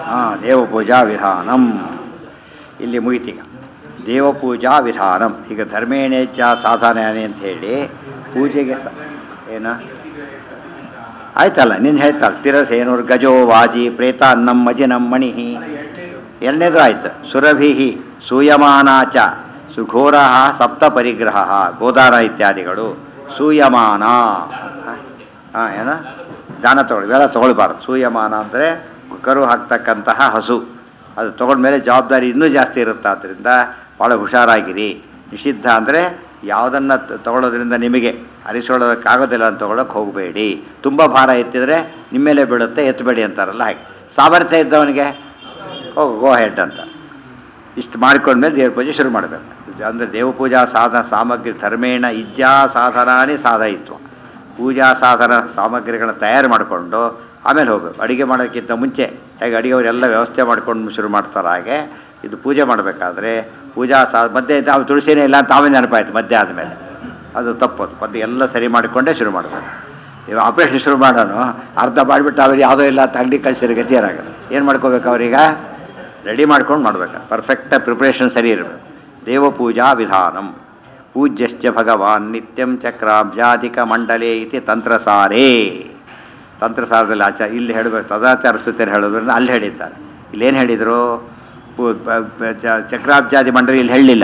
ದೇವಪೂಜಾ ವಿಧಾನಂ ಇಲ್ಲಿ ಮುಗಿತೀಗ. ದೇವಪೂಜಾ ವಿಧಾನಂ ಈಗ ಧರ್ಮೇಣೇಚ್ಛ ಸಾಧನೆ ಅಂತ ಹೇಳಿ ಪೂಜೆಗೆ ಏನು ಆಯ್ತಲ್ಲ, ನೀನು ಹೇಳ್ತಲ್ಲ ತಿರಸೇನುರ್ ಗಜೋ ವಾಜಿ ಪ್ರೇತ ಅನ್ನಂ ಮಜಿನಂ ಮಣಿ. ಎರಡನೇದು ಆಯ್ತು. ಸುರಭಿ ಸೂಯಮಾನಾಚ ಸುಘೋರ ಸಪ್ತ ಪರಿಗ್ರಹ ಗೋದಾನ ಇತ್ಯಾದಿಗಳು ಸೂಯಮಾನ. ಏನು ದಾನ ತಗೊಳ್ಳಿ, ಇವೆಲ್ಲ ತೊಗೊಳ್ಬಾರ್ದು. ಸೂಯಮಾನ ಅಂದರೆ ಕರು ಹಾಕ್ತಕ್ಕಂತಹ ಹಸು, ಅದು ತೊಗೊಂಡ್ಮೇಲೆ ಜವಾಬ್ದಾರಿ ಇನ್ನೂ ಜಾಸ್ತಿ ಇರುತ್ತೆ. ಆದ್ದರಿಂದ ಭಾಳ ಹುಷಾರಾಗಿರಿ. ನಿಷಿದ್ಧ ಅಂದರೆ ಯಾವುದನ್ನು ತೊಗೊಳೋದ್ರಿಂದ ನಿಮಗೆ ಅರಿಸೋಳೋದಕ್ಕಾಗೋದಿಲ್ಲ ಅಂತ ತೊಗೊಳಕ್ಕೆ ಹೋಗಬೇಡಿ. ತುಂಬ ಭಾರ ಎತ್ತಿದರೆ ನಿಮ್ಮ ಮೇಲೆ ಬೀಳುತ್ತೆ, ಎತ್ತಬೇಡಿ ಅಂತಾರಲ್ಲ ಹಾಗೆ. ಸಾಮರ್ಥ್ಯ ಇದ್ದವನಿಗೆ ಗೋ ಹೆಡ್ ಅಂತ ಇಷ್ಟು ಮಾಡಿಕೊಂಡ್ಮೇಲೆ ದೇವ್ರ ಪೂಜೆ ಶುರು ಮಾಡಬೇಕು. ಅಂದರೆ ದೇವಪೂಜಾ ಸಾಧನ ಸಾಮಗ್ರಿ ಧರ್ಮೇಣ ಇಜ್ಜಾ ಸಾಧನಾನೇ ಸಾಧಯಿತ್ವ. ಪೂಜಾ ಸಾಧನ ಸಾಮಗ್ರಿಗಳನ್ನ ತಯಾರು ಮಾಡಿಕೊಂಡು ಆಮೇಲೆ ಹೋಗಬೇಕು. ಅಡುಗೆ ಮಾಡೋಕ್ಕಿಂತ ಮುಂಚೆ ಹೇಗೆ ಅಡುಗೆಯವರೆಲ್ಲ ವ್ಯವಸ್ಥೆ ಮಾಡ್ಕೊಂಡು ಶುರು ಮಾಡ್ತಾರೆ, ಹಾಗೆ ಇದು ಪೂಜೆ ಮಾಡಬೇಕಾದ್ರೆ ಪೂಜಾ ಮಧ್ಯೆ ನಾವು ತುಳಸಿನೇ ಇಲ್ಲ ಅಂತ ಆಮೇಲೆ ನೆನಪಾಯ್ತು ಮಧ್ಯೆ ಆದಮೇಲೆ, ಅದು ತಪ್ಪದು. ಮಧ್ಯೆ ಎಲ್ಲ ಸರಿ ಮಾಡಿಕೊಂಡೇ ಶುರು ಮಾಡಬೇಕು. ಇವಾಗ ಆಪ್ರೇಷನ್ ಶುರು ಮಾಡೋನು ಅರ್ಧ ಮಾಡಿಬಿಟ್ಟು ಅವ್ರಿಗೆ ಯಾವುದೋ ಇಲ್ಲ ಅಂತ ಅಂಗಡಿ ಕಳಿಸಿರೋ ಗತಿ ಏನಾಗಲ್ಲ. ಏನು ಮಾಡ್ಕೋಬೇಕು, ಅವ್ರೀಗ ರೆಡಿ ಮಾಡ್ಕೊಂಡು ಮಾಡ್ಬೇಕು. ಪರ್ಫೆಕ್ಟಾಗಿ ಪ್ರಿಪ್ರೇಷನ್ ಸರಿ ಇರಬೇಕು. ದೇವಪೂಜಾ ವಿಧಾನಂ ಪೂಜ್ಯಶ್ಚ ಭಗವಾನ್ ನಿತ್ಯಂ ಚಕ್ರಾಬ್ಜಾಧಿಕ ಮಂಡಲೇ ಇತಿ ತಂತ್ರಸಾರೇ. ತಂತ್ರಸಾರದಲ್ಲಿ ಇಲ್ಲಿ ಹೇಳಬೇಕು. ತದಾಚಾರ ಸ್ತುತಿಯರು ಹೇಳೋದ್ರಿಂದ ಅಲ್ಲಿ ಹೇಳಿದ್ದಾರೆ. ಇಲ್ಲೇನು ಹೇಳಿದರು, ಚಕ್ರಾಬ್ಜಾದಿ ಮಂಡಲಿ ಇಲ್ಲಿ ಹೇಳಲಿಲ್ಲ.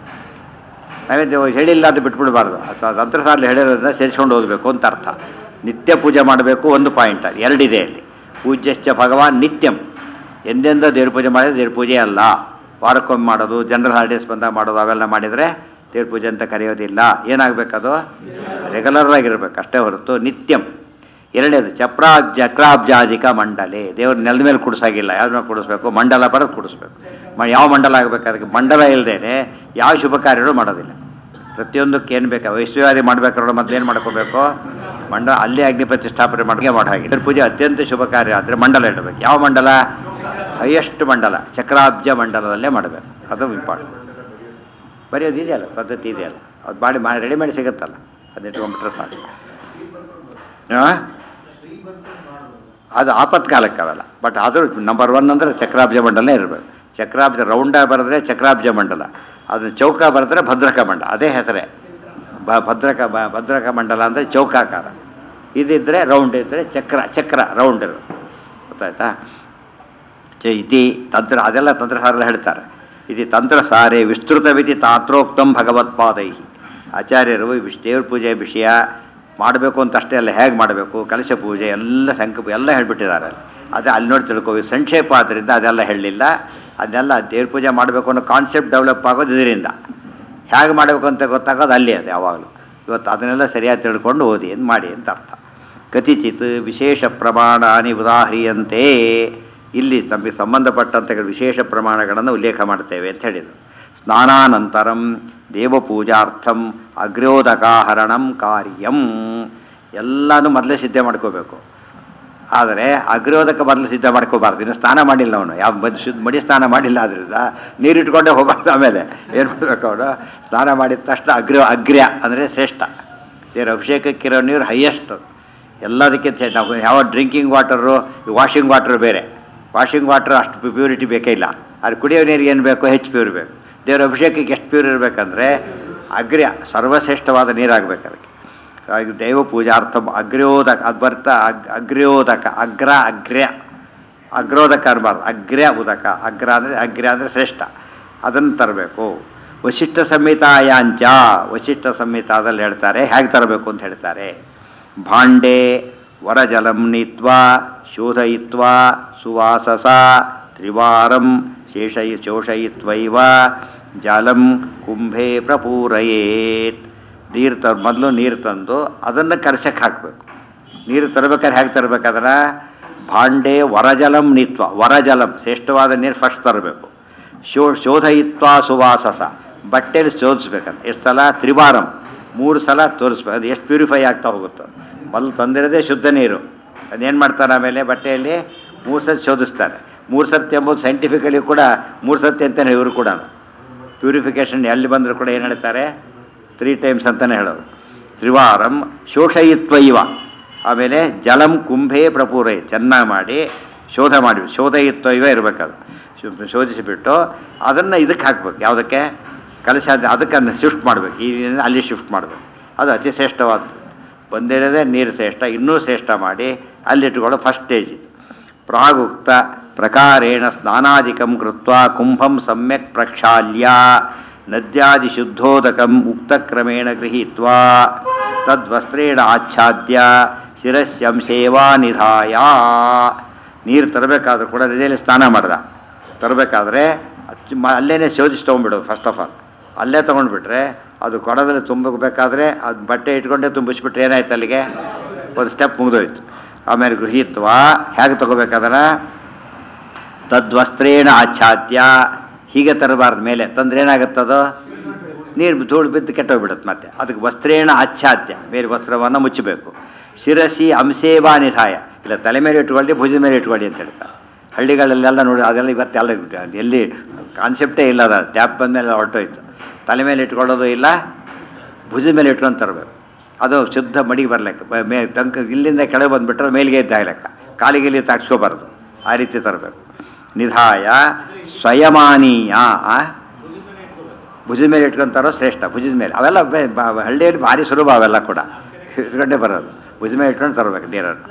ನಾವೇನು ಹೇಳಿಲ್ಲ ಅದು ಬಿಟ್ಬಿಡಬಾರ್ದು. ತಂತ್ರಸಾರಲ್ಲಿ ಹೇಳಿರೋದ್ರಿಂದ ಸೇರಿಸ್ಕೊಂಡು ಓದಬೇಕು ಅಂತ ಅರ್ಥ. ನಿತ್ಯ ಪೂಜೆ ಮಾಡಬೇಕು ಒಂದು ಪಾಯಿಂಟ್, ಎರಡಿದೆ ಅಲ್ಲಿ. ಪೂಜ್ಯಶ್ಚ ಭಗವಾನ್ ನಿತ್ಯಂ, ಎಂದೆಂದೋ ದೇವ್ರ ಪೂಜೆ ಮಾಡಿದ್ರೆ ದೇವ್ರ ಪೂಜೆ ಅಲ್ಲ. ವಾರಕ್ಕೊಮ್ಮೆ ಮಾಡೋದು, ಜನರಲ್ ಹಾಲಿಡೇಸ್ ಬಂದಾಗ ಮಾಡೋದು, ಅವೆಲ್ಲ ಮಾಡಿದರೆ ದೇವ್ರ ಪೂಜೆ ಅಂತ ಕರೆಯೋದಿಲ್ಲ. ಏನಾಗಬೇಕದು, ರೆಗ್ಯುಲರ್ ಆಗಿರ್ಬೇಕು ಅಷ್ಟೇ ಹೊರತು ನಿತ್ಯಂ. ಎರಡನೇದು ಚಕ್ರಾಬ್ಜಾಧಿಕ ಮಂಡಲೆ, ದೇವ್ರ ನೆಲದ ಮೇಲೆ ಕುಡಿಸಾಗಿಲ್ಲ, ಯಾವ್ದ್ರ ಮೇಲೆ ಕುಡಿಸ್ಬೇಕು, ಮಂಡಲ ಬರೋದು ಕುಡಿಸ್ಬೇಕು. ಯಾವ ಮಂಡಲ ಆಗಬೇಕು, ಅದಕ್ಕೆ ಮಂಡಲ ಇಲ್ಲದೇನೆ ಯಾವ ಶುಭ ಕಾರ್ಯಗಳು ಮಾಡೋದಿಲ್ಲ. ಪ್ರತಿಯೊಂದಕ್ಕೆ ಏನು ಬೇಕು, ವೈಷ್ಣವಾದಿ ಮಾಡ್ಬೇಕಾದ್ರೆ ಮೊದಲೇನು ಮಾಡ್ಕೋಬೇಕು, ಮಂಡಲ ಅಲ್ಲೇ ಅಗ್ನಿ ಪ್ರತಿಷ್ಠಾಪನೆ ಮಾಡಿಗೆ ಮಾಡೋ ಹಾಗೆ. ದೇವ್ರ ಪೂಜೆ ಅತ್ಯಂತ ಶುಭ ಕಾರ್ಯ ಆದರೆ ಮಂಡಲ ಇಡಬೇಕು. ಯಾವ ಮಂಡಲ, ಹೈಯೆಸ್ಟ್ ಮಂಡಲ ಚಕ್ರಾಬ್ಜ ಮಂಡಲದಲ್ಲೇ ಮಾಡಬೇಕು. ಅದು ಇಂಪಾರ್ಟೆಂಟ್. ಬರೆಯೋದು ಇದೆಯಲ್ಲ, ಪದ್ಧತಿ ಇದೆಯಲ್ಲ, ಅದು ಮಾಡಿ ರೆಡಿಮೇಡ್ ಸಿಗುತ್ತಲ್ಲ, ಅದನ್ನ ಇಟ್ಕೊಂಡ್ಬಿಟ್ರೆ ಸಾಕು. ಅದು ಆಪತ್ಕಾಲಕ್ಕೆ ಅವೆಲ್ಲ. ಬಟ್ ಆದರೂ ನಂಬರ್ 1 ಅಂದರೆ ಚಕ್ರಾಬ್ಜ ಮಂಡಲನೇ ಇರಬೇಕು. ಚಕ್ರಾಬ್ಜ ರೌಂಡ ಬರೆದ್ರೆ ಚಕ್ರಾಬ್ಜ ಮಂಡಲ, ಅದನ್ನು ಚೌಕ ಬರೆದ್ರೆ ಭದ್ರಕ ಮಂಡಲ, ಅದೇ ಹೆಸರೇ. ಭದ್ರಕ ಮಂಡಲ ಅಂದರೆ ಚೌಕಾಕಾರ. ಇದಿದ್ದರೆ ರೌಂಡ್ ಇದ್ದರೆ ಚಕ್ರ ರೌಂಡ್ ಇರೋದು. ಗೊತ್ತಾಯ್ತಾ. ಇತಿ ತಂತ್ರ, ಅದೆಲ್ಲ ತಂತ್ರಸಾರೆಲ್ಲ ಹೇಳ್ತಾರೆ. ಇದು ತಂತ್ರಸಾರೆ ವಿಸ್ತೃತವಿತಿ ತಾತ್ರೋಕ್ತಂ ಭಗವತ್ಪಾದೈ. ಆಚಾರ್ಯರು ದೇವ್ರ ಪೂಜೆ ವಿಷಯ ಮಾಡಬೇಕು ಅಂತ ಅಷ್ಟೇ ಅಲ್ಲ, ಹೇಗೆ ಮಾಡಬೇಕು, ಕಲಶ ಪೂಜೆ ಎಲ್ಲ ಎಲ್ಲ ಹೇಳ್ಬಿಟ್ಟಿದ್ದಾರೆ. ಅದೇ ಅಲ್ಲಿ ನೋಡಿ ತಿಳ್ಕೋ. ಸಂಕ್ಷೇಪ ಆದ್ದರಿಂದ ಅದೆಲ್ಲ ಹೇಳಲಿಲ್ಲ. ಅದನ್ನೆಲ್ಲ ದೇವ್ರ ಪೂಜೆ ಮಾಡಬೇಕು ಅನ್ನೋ ಕಾನ್ಸೆಪ್ಟ್ ಡೆವಲಪ್ ಆಗೋದು ಇದರಿಂದ. ಹೇಗೆ ಮಾಡಬೇಕು ಅಂತ ಗೊತ್ತಾಗೋದು ಅಲ್ಲಿ ಅದು ಯಾವಾಗಲೂ. ಇವತ್ತು ಅದನ್ನೆಲ್ಲ ಸರಿಯಾಗಿ ತಿಳ್ಕೊಂಡು ಓದಿ ಏನು ಮಾಡಿ ಅಂತ ಅರ್ಥ. ಕತಿಚಿತ್ ವಿಶೇಷ ಪ್ರಮಾಣಾನಿ ಉದಾಹರಿಯಂತೆ. ಇಲ್ಲಿ ತಮಗೆ ಸಂಬಂಧಪಟ್ಟಂಥ ವಿಶೇಷ ಪ್ರಮಾಣಗಳನ್ನು ಉಲ್ಲೇಖ ಮಾಡ್ತೇವೆ ಅಂತ ಹೇಳಿದರು. ಸ್ನಾನಾನಂತರಂ ದೇವಪೂಜಾರ್ಥಂ ಅಗ್ರ್ಯೋದಕಾಹರಣಂ ಕಾರ್ಯಂ. ಎಲ್ಲನೂ ಮೊದಲೇ ಸಿದ್ಧ ಮಾಡ್ಕೋಬೇಕು. ಆದರೆ ಅಗ್ರ್ಯೋದಕ ಮೊದಲು ಸಿದ್ಧ ಮಾಡ್ಕೋಬಾರ್ದು. ಇನ್ನು ಸ್ನಾನ ಮಾಡಿಲ್ಲ ಅವನು, ಯಾವ ಮಡಿ ಸ್ನಾನ ಮಾಡಿಲ್ಲ, ಆದ್ದರಿಂದ ನೀರಿಟ್ಕೊಂಡೇ ಹೋಗಬಾರ್ದು. ಆಮೇಲೆ ಏನು ಮಾಡಬೇಕು, ಅವನು ಸ್ನಾನ ಮಾಡಿದ ತಕ್ಷಣ ಅಗ್ರ್ಯ ಅಂದರೆ ಶ್ರೇಷ್ಠ. ದೇವರ ಅಭಿಷೇಕಕ್ಕಿರೋ ನೀರು ಹೈಯೆಸ್ಟ್. ಎಲ್ಲದಕ್ಕಿಂತ ನಾವು ಯಾವ ಡ್ರಿಂಕಿಂಗ್ ವಾಟರು, ವಾಷಿಂಗ್ ವಾಟರ್ ಬೇರೆ. ವಾಷಿಂಗ್ ವಾಟರ್ ಅಷ್ಟು ಪ್ಯೂರಿಟಿ ಬೇಕೇ ಇಲ್ಲ. ಅದು ಕುಡಿಯೋ ನೀರಿಗೆ ಏನು ಬೇಕು, ಹೆಚ್ಚು ಪ್ಯೂರ್ ಬೇಕು. ದೇವರ ಅಭಿಷೇಕಕ್ಕೆ ಎಷ್ಟು ಪ್ಯೂರ್ ಇರಬೇಕಂದ್ರೆ ಅಗ್ರ್ಯ ಸರ್ವಶ್ರೇಷ್ಠವಾದ ನೀರಾಗಬೇಕು. ಅದಕ್ಕೆ ದೈವ ಪೂಜಾರ್ಥಂ ಅಗ್ರ್ಯೋದಕ, ಅದು ಬರ್ತಾ ಅಗ್ರ್ಯೋದಕ, ಅಗ್ರೋದಕ ಅನ್ಬಾರ್ದು, ಅಗ್ರ್ಯ ಉದಕ. ಅಗ್ರ್ಯ ಅಂದರೆ ಶ್ರೇಷ್ಠ, ಅದನ್ನು ತರಬೇಕು. ವಶಿಷ್ಠ ಸಂಹಿತಾಯಾಂಚ, ವಶಿಷ್ಠ ಸಂಹಿತಾದಲ್ಲಿ ಹೇಳ್ತಾರೆ ಹೇಗೆ ತರಬೇಕು ಅಂತ ಹೇಳ್ತಾರೆ. ಭಾಂಡೆ ವರಜಲಂ ನೀತ್ವಾ ಶೋಧಯಿತ್ವಾ ಸುವಾಸಸ ತ್ರಿವಾರಂ ಶೋಷಯಿತ್ವೈವ ಜಲಂ ಕುಂಭೆ ಪ್ರಪೂರಯೇತ್. ಮೊದಲು ನೀರು ತಂದು ಅದನ್ನು ಕರ್ಸಕ್ಕೆ ಹಾಕಬೇಕು. ನೀರು ತರಬೇಕಾದ್ರೆ ಹೇಗೆ ತರಬೇಕಾದ್ರೆ ಭಾಂಡೆ ವರಜಲಂ ನೀತ್ವ, ವರಜಲಂ ಶ್ರೇಷ್ಠವಾದ ನೀರು ಫಸ್ಟ್ ತರಬೇಕು. ಶೋಧಯಿತ್ವ ಸುವಾಸಸ, ಬಟ್ಟೆಯಲ್ಲಿ ಶೋಧಿಸ್ಬೇಕಂತ. ಎಷ್ಟು ಸಲ, ತ್ರಿವಾರಂ 3 ಸಲ ತೋರಿಸ್ಬೇಕು. ಅದು ಎಷ್ಟು ಪ್ಯೂರಿಫೈ ಆಗ್ತಾ ಹೋಗುತ್ತೋ. ಮೊದಲು ತಂದಿರೋದೇ ಶುದ್ಧ ನೀರು, ಅದೇನು ಮಾಡ್ತಾರೆ ಆಮೇಲೆ ಬಟ್ಟೆಯಲ್ಲಿ 3 ಸರ್ತಿ ಶೋಧಿಸ್ತಾರೆ. 3 ಸರ್ತಿ ಎಂಬುದು ಸೈಂಟಿಫಿಕಲಿ ಕೂಡ 3 ಸರ್ತಿ ಅಂತಲೇ ಇವರು ಕೂಡ. ಪ್ಯೂರಿಫಿಕೇಷನ್ ಎಲ್ಲಿ ಬಂದರೂ ಕೂಡ ಏನು ಹೇಳ್ತಾರೆ, 3 ಟೈಮ್ಸ್ ಅಂತಲೇ ಹೇಳೋದು. ತ್ರಿವಾರಂ ಶೋಷಯಿತ್ವ ಇವ. ಆಮೇಲೆ ಜಲಂ ಕುಂಭೆ ಪ್ರಪೂರೈ, ಚೆನ್ನಾಗಿ ಮಾಡಿ ಶೋಧ ಮಾಡಿ ಶೋಧಯಿತ್ವ ಇವ ಇರಬೇಕದು. ಶೋಧಿಸಿಬಿಟ್ಟು ಅದನ್ನು ಇದಕ್ಕೆ ಹಾಕ್ಬೇಕು. ಯಾವುದಕ್ಕೆ ಕಲಶ ಅದಕ್ಕೆ ಶಿಫ್ಟ್ ಮಾಡಬೇಕು. ಈ ಅಲ್ಲಿ ಶಿಫ್ಟ್ ಮಾಡಬೇಕು. ಅದು ಅತಿ ಶ್ರೇಷ್ಠವಾದ್ದು. ಬಂದಿರೋದೇ ನೀರು ಶ್ರೇಷ್ಠ, ಇನ್ನೂ ಶ್ರೇಷ್ಠ ಮಾಡಿ ಅಲ್ಲಿಟ್ಟುಕೊಳ್ಳೋ ಫಸ್ಟ್ ಸ್ಟೇಜ್ ಇದು. ಪ್ರಾಗುಕ್ತ ಪ್ರಕಾರೇಣ ಸ್ನಾನಾದಿಕಂ ಕೃತ್ವ ಕುಂಭಂ ಸಮ್ಯಕ್ ಪ್ರಕ್ಷಾಲ್ಯ ನದ್ಯಾದಿ ಶುದ್ಧೋದಕಂ ಉಕ್ತಕ್ರಮೇಣ ಗೃಹೀತ್ವಾ ತದ್ವಸ್ತ್ರೇಣ ಆಚ್ಛಾದ್ಯ ಶಿರಸ್ಯಂಸೇವಾ ನಿಧಾಯ. ನೀರು ತರಬೇಕಾದ್ರೂ ಕೂಡ ನದಿಯಲ್ಲಿ ಸ್ನಾನ ಮಾಡ್ದ ತರಬೇಕಾದ್ರೆ ಅಲ್ಲೇ ಶೋಧಿಸಿ ತೊಗೊಂಡ್ಬಿಡೋದು. ಫಸ್ಟ್ ಆಫ್ ಆಲ್ ಅಲ್ಲೇ ತೊಗೊಂಡ್ಬಿಟ್ರೆ ಅದು ಕೊಡದಲ್ಲಿ ತುಂಬಬೇಕಾದ್ರೆ ಅದು ಬಟ್ಟೆ ಇಟ್ಕೊಂಡೇ ತುಂಬಿಸ್ಬಿಟ್ರೆ ಏನಾಯ್ತು, ಅಲ್ಲಿಗೆ ಒಂದು ಸ್ಟೆಪ್ ಮುಗಿದೋಯ್ತು. ಆಮೇಲೆ ಗೃಹೀತ್ವ ಹೇಗೆ ತೊಗೋಬೇಕಾದ್ರೆ ತದ್ವಸ್ತ್ರೇಣ ಆಚ್ಛಾದ್ಯ, ಹೀಗೆ ತರಬಾರ್ದು. ಮೇಲೆ ತಂದ್ರೆ ಏನಾಗುತ್ತದೋ ನೀರು ಧೂಳು ಬಿದ್ದು ಕೆಟ್ಟೋಗ್ಬಿಡುತ್ತೆ. ಮತ್ತೆ ಅದಕ್ಕೆ ವಸ್ತ್ರೇಣ ಆಚ್ಛಾದ್ಯ, ಮೇಲೆ ವಸ್ತ್ರವನ್ನು ಮುಚ್ಚಬೇಕು. ಶಿರಸಿ ಅಂಸೇವಾ ನಿಧಾಯ, ಇಲ್ಲ ತಲೆ ಮೇಲೆ ಇಟ್ಕೊಳ್ಳಿ ಭುಜದ ಮೇಲೆ ಇಟ್ಕೊಳ್ಳಿ ಅಂತ ಹೇಳ್ತಾರೆ. ಹಳ್ಳಿಗಳಲ್ಲೆಲ್ಲ ನೋಡಿ ಅದೆಲ್ಲ ಇವತ್ತೆಲ್ಲ ಎಲ್ಲಿ ಕಾನ್ಸೆಪ್ಟೇ ಇಲ್ಲ. ಅದ ಟ್ಯಾಪ್ ಬಂದಮೇಲೆ ಹೊರಟೋಯ್ತು. ತಲೆ ಮೇಲೆ ಇಟ್ಕೊಳ್ಳೋದು ಇಲ್ಲ, ಭುಜದ ಮೇಲೆ ಇಟ್ಕೊಂಡು ತರಬೇಕು. ಅದು ಶುದ್ಧ ಮಡಿಗೆ ಬರ್ಲಿಕ್ಕೆ ಟಂಕ ಇಲ್ಲಿಂದ ಕೆಳಗೆ ಬಂದುಬಿಟ್ರೆ ಮೇಲಿಗೆ ಇದ್ದಾಗಲೆಕ್ಕ, ಕಾಲಿಗೆ ತಾಕ್ಸ್ಕೋಬಾರ್ದು. ಆ ರೀತಿ ತರಬೇಕು. ನಿಧಾಯ ಸ್ವಯಮಾನೀಯ, ಭುಜದ ಮೇಲೆ ಇಟ್ಕೊಂತಾರೋ ಶ್ರೇಷ್ಠ. ಭುಜದ ಮೇಲೆ ಅವೆಲ್ಲ ಹಳ್ಳಿಯಲ್ಲಿ ಭಾರಿ ಸುಲಭ, ಅವೆಲ್ಲ ಕೂಡ ಇಟ್ಕೊಂಡೇ ಬರೋದು. ಭುಜದ ಮೇಲೆ ಇಟ್ಕೊಂಡು ತರಬೇಕು ನೀರನ್ನು.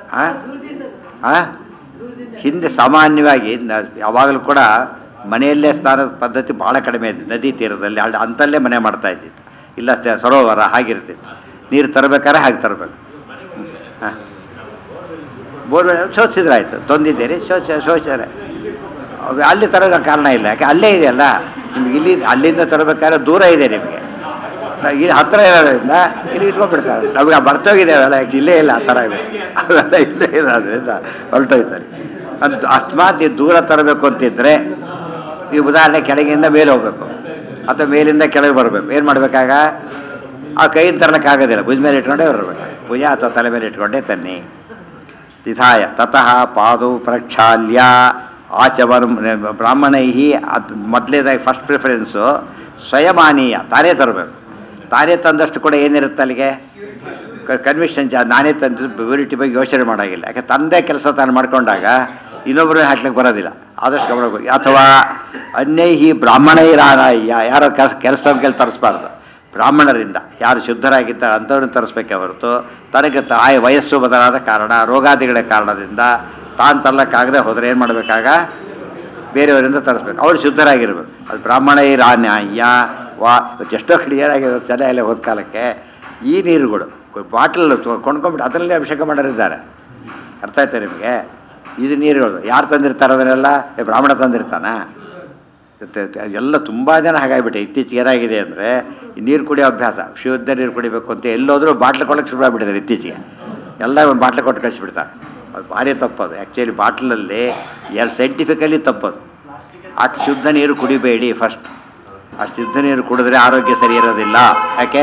ಹಿಂದೆ ಸಾಮಾನ್ಯವಾಗಿ ಯಾವಾಗಲೂ ಕೂಡ ಮನೆಯಲ್ಲೇ ಸ್ನಾನದ ಪದ್ಧತಿ ಭಾಳ ಕಡಿಮೆ ಇದೆ. ನದಿ ತೀರದಲ್ಲಿ ಅಂತಲ್ಲೇ ಮನೆ ಮಾಡ್ತಾ ಇದ್ದಿತ್ತು. ಇಲ್ಲ ಸರೋವರ ಹಾಗಿರ್ತಿತ್ತು. ನೀರು ತರಬೇಕಾದ್ರೆ ಹಾಗೆ ತರಬೇಕು. ಹಾಂ, ಬೋರ್ವೆಲ್ ಶೋಚಿಸಿದ್ರೆ ಆಯಿತು. ತಂದಿದ್ದೀರಿ ಶೋಚಿಸಿದ್ರೆ ಅಲ್ಲಿ ತರೋ ಕಾರಣ ಇಲ್ಲ. ಯಾಕೆ ಅಲ್ಲೇ ಇದೆಯಲ್ಲ ನಿಮ್ಗೆ. ಇಲ್ಲಿ ಅಲ್ಲಿಂದ ತರಬೇಕಾದ್ರೆ ದೂರ ಇದೆ ನಿಮಗೆ, ಇಲ್ಲಿ ಹತ್ತಿರ ಇರೋದ್ರಿಂದ ಇಲ್ಲಿ ಇಟ್ಕೊಂಡ್ಬಿಡ್ತಾರೆ. ನಮಗೆ ಬರ್ತೋಗಿದೆ ಅವೆಲ್ಲ, ಇಲ್ಲೇ ಇಲ್ಲ ಆ ಥರ ಇದೆ, ಅವೆಲ್ಲ ಇಲ್ಲೇ ಇಲ್ಲ. ಅದರಿಂದ ಹೊರಟೋಯ್ತಾರೆ. ಅದು ಅಕಸ್ಮಾತ್ ದೂರ ತರಬೇಕು ಅಂತಿದ್ರೆ ಈ ಉದಾಹರಣೆ ಕೆಳಗಿಂದ ಮೇಲೆ ಹೋಗ್ಬೇಕು ಅಥವಾ ಮೇಲಿಂದ ಕೆಳಗೆ ಬರಬೇಕು. ಏನು ಮಾಡಬೇಕಾಗ ಆ ಕೈಯಿಂದ ತರಲಿಕ್ಕಾಗೋದಿಲ್ಲ. ಭುಜ ಮೇಲೆ ಇಟ್ಕೊಂಡೇ ಬರಬೇಕು. ಭುಜ ಅಥವಾ ತಲೆ ಮೇಲೆ ಇಟ್ಕೊಂಡೇ ತನ್ನಿ. ನಿಧಾಯ ತತಃ ಪಾದೌ ಪ್ರಕ್ಷಾಲ್ಯ ಆಚಮನ ಬ್ರಾಹ್ಮಣೈ. ಅದು ಮೊದಲೇದಾಗಿ ಫಸ್ಟ್ ಪ್ರಿಫರೆನ್ಸು ಸ್ವಯಮಾನೀಯ, ತಾನೇ ತರಬೇಕು. ತಾನೇ ತಂದಷ್ಟು ಕೂಡ ಏನಿರುತ್ತೆ ಅಲ್ಲಿಗೆ ಕನ್ವಿಕ್ಷನ್. ನಾನೇ ತಂದು ಪ್ಯೂರಿಟಿ ಬಗ್ಗೆ ಯೋಚನೆ ಮಾಡೋಂಗಿಲ್ಲ. ಯಾಕೆ ತಂದೆ ಕೆಲಸ ತಾನು ಮಾಡ್ಕೊಂಡಾಗ ಇನ್ನೊಬ್ಬರು ಹಾಕ್ಲಿಕ್ಕೆ ಬರೋದಿಲ್ಲ. ಆದಷ್ಟು ಗಮನ. ಅಥವಾ ಅನ್ಯೈಹಿ ಬ್ರಾಹ್ಮಣೈರಾನಯ್ಯ, ಯಾರೋ ಕೆಲಸದ ಕೇಳಿ ತರಿಸ್ಬಾರ್ದು. ಬ್ರಾಹ್ಮಣರಿಂದ ಯಾರು ಶುದ್ಧರಾಗಿದ್ದಾರೆ ಅಂಥವ್ರನ್ನ ತರಿಸ್ಬೇಕೆ ಹೊರತು ತನಗೆ ವಯಸ್ಸು ಬದಲಾದ ಕಾರಣ, ರೋಗಾದಿಗಳ ಕಾರಣದಿಂದ ತಾನು ತರ್ಲಕ್ಕಾಗದೆ ಹೋದರೆ ಏನು ಮಾಡಬೇಕಾಗ ಬೇರೆಯವರಿಂದ ತರಿಸ್ಬೇಕು. ಅವ್ರು ಶುದ್ಧರಾಗಿರ್ಬೇಕು. ಅದು ಬ್ರಾಹ್ಮಣೈರಾನ್ಯ ಎಷ್ಟೋ ಕ್ಲಿಯರ್ ಆಗಿದೆ. ಚೆನ್ನಾಗಿ ಹೋದ ಕಾಲಕ್ಕೆ ಈ ನೀರುಗಳು ಬಾಟಲ್ ಕೊಂಡ್ಕೊಂಡ್ಬಿಟ್ಟು ಅದರಲ್ಲೇ ಅಭಿಷೇಕ ಮಾಡೋರಿದ್ದಾರೆ. ಅರ್ಥ ಆಯ್ತಾ ನಿಮಗೆ? ಇದು ನೀರುಗಳು ಯಾರು ತಂದಿರ್ತಾರೆ ಅದನ್ನೆಲ್ಲ ಬ್ರಾಹ್ಮಣ ತಂದಿರ್ತಾನ. ಎಲ್ಲ ತುಂಬ ಜನ ಹಾಗಾಗಿಬಿಟ್ಟೆ. ಇತ್ತೀಚೆಗೆ ಏನಾಗಿದೆ ಅಂದರೆ ನೀರು ಕುಡಿಯೋ ಅಭ್ಯಾಸ, ಶುದ್ಧ ನೀರು ಕುಡಿಬೇಕು ಅಂತ ಎಲ್ಲೋದ್ರೂ ಬಾಟ್ಲ್ ಕೊಡೋಕ್ಕೆ ಶುರು ಆಗಿಬಿಟ್ಟಿದ್ದಾರೆ. ಇತ್ತೀಚೆಗೆ ಎಲ್ಲ ಒಂದು ಬಾಟ್ಲ್ ಕೊಟ್ಟು ಕಳಿಸ್ಬಿಡ್ತಾರೆ. ಅದು ಭಾರಿ ತಪ್ಪದು. ಆ್ಯಕ್ಚುಲಿ ಬಾಟ್ಲಲ್ಲಿ ಸೈಂಟಿಫಿಕಲಿ ತಪ್ಪದು. ಅಷ್ಟು ಶುದ್ಧ ನೀರು ಕುಡಿಬೇಡಿ. ಫಸ್ಟ್ ಅಷ್ಟು ಶುದ್ಧ ನೀರು ಕುಡಿದ್ರೆ ಆರೋಗ್ಯ ಸರಿ ಇರೋದಿಲ್ಲ. ಯಾಕೆ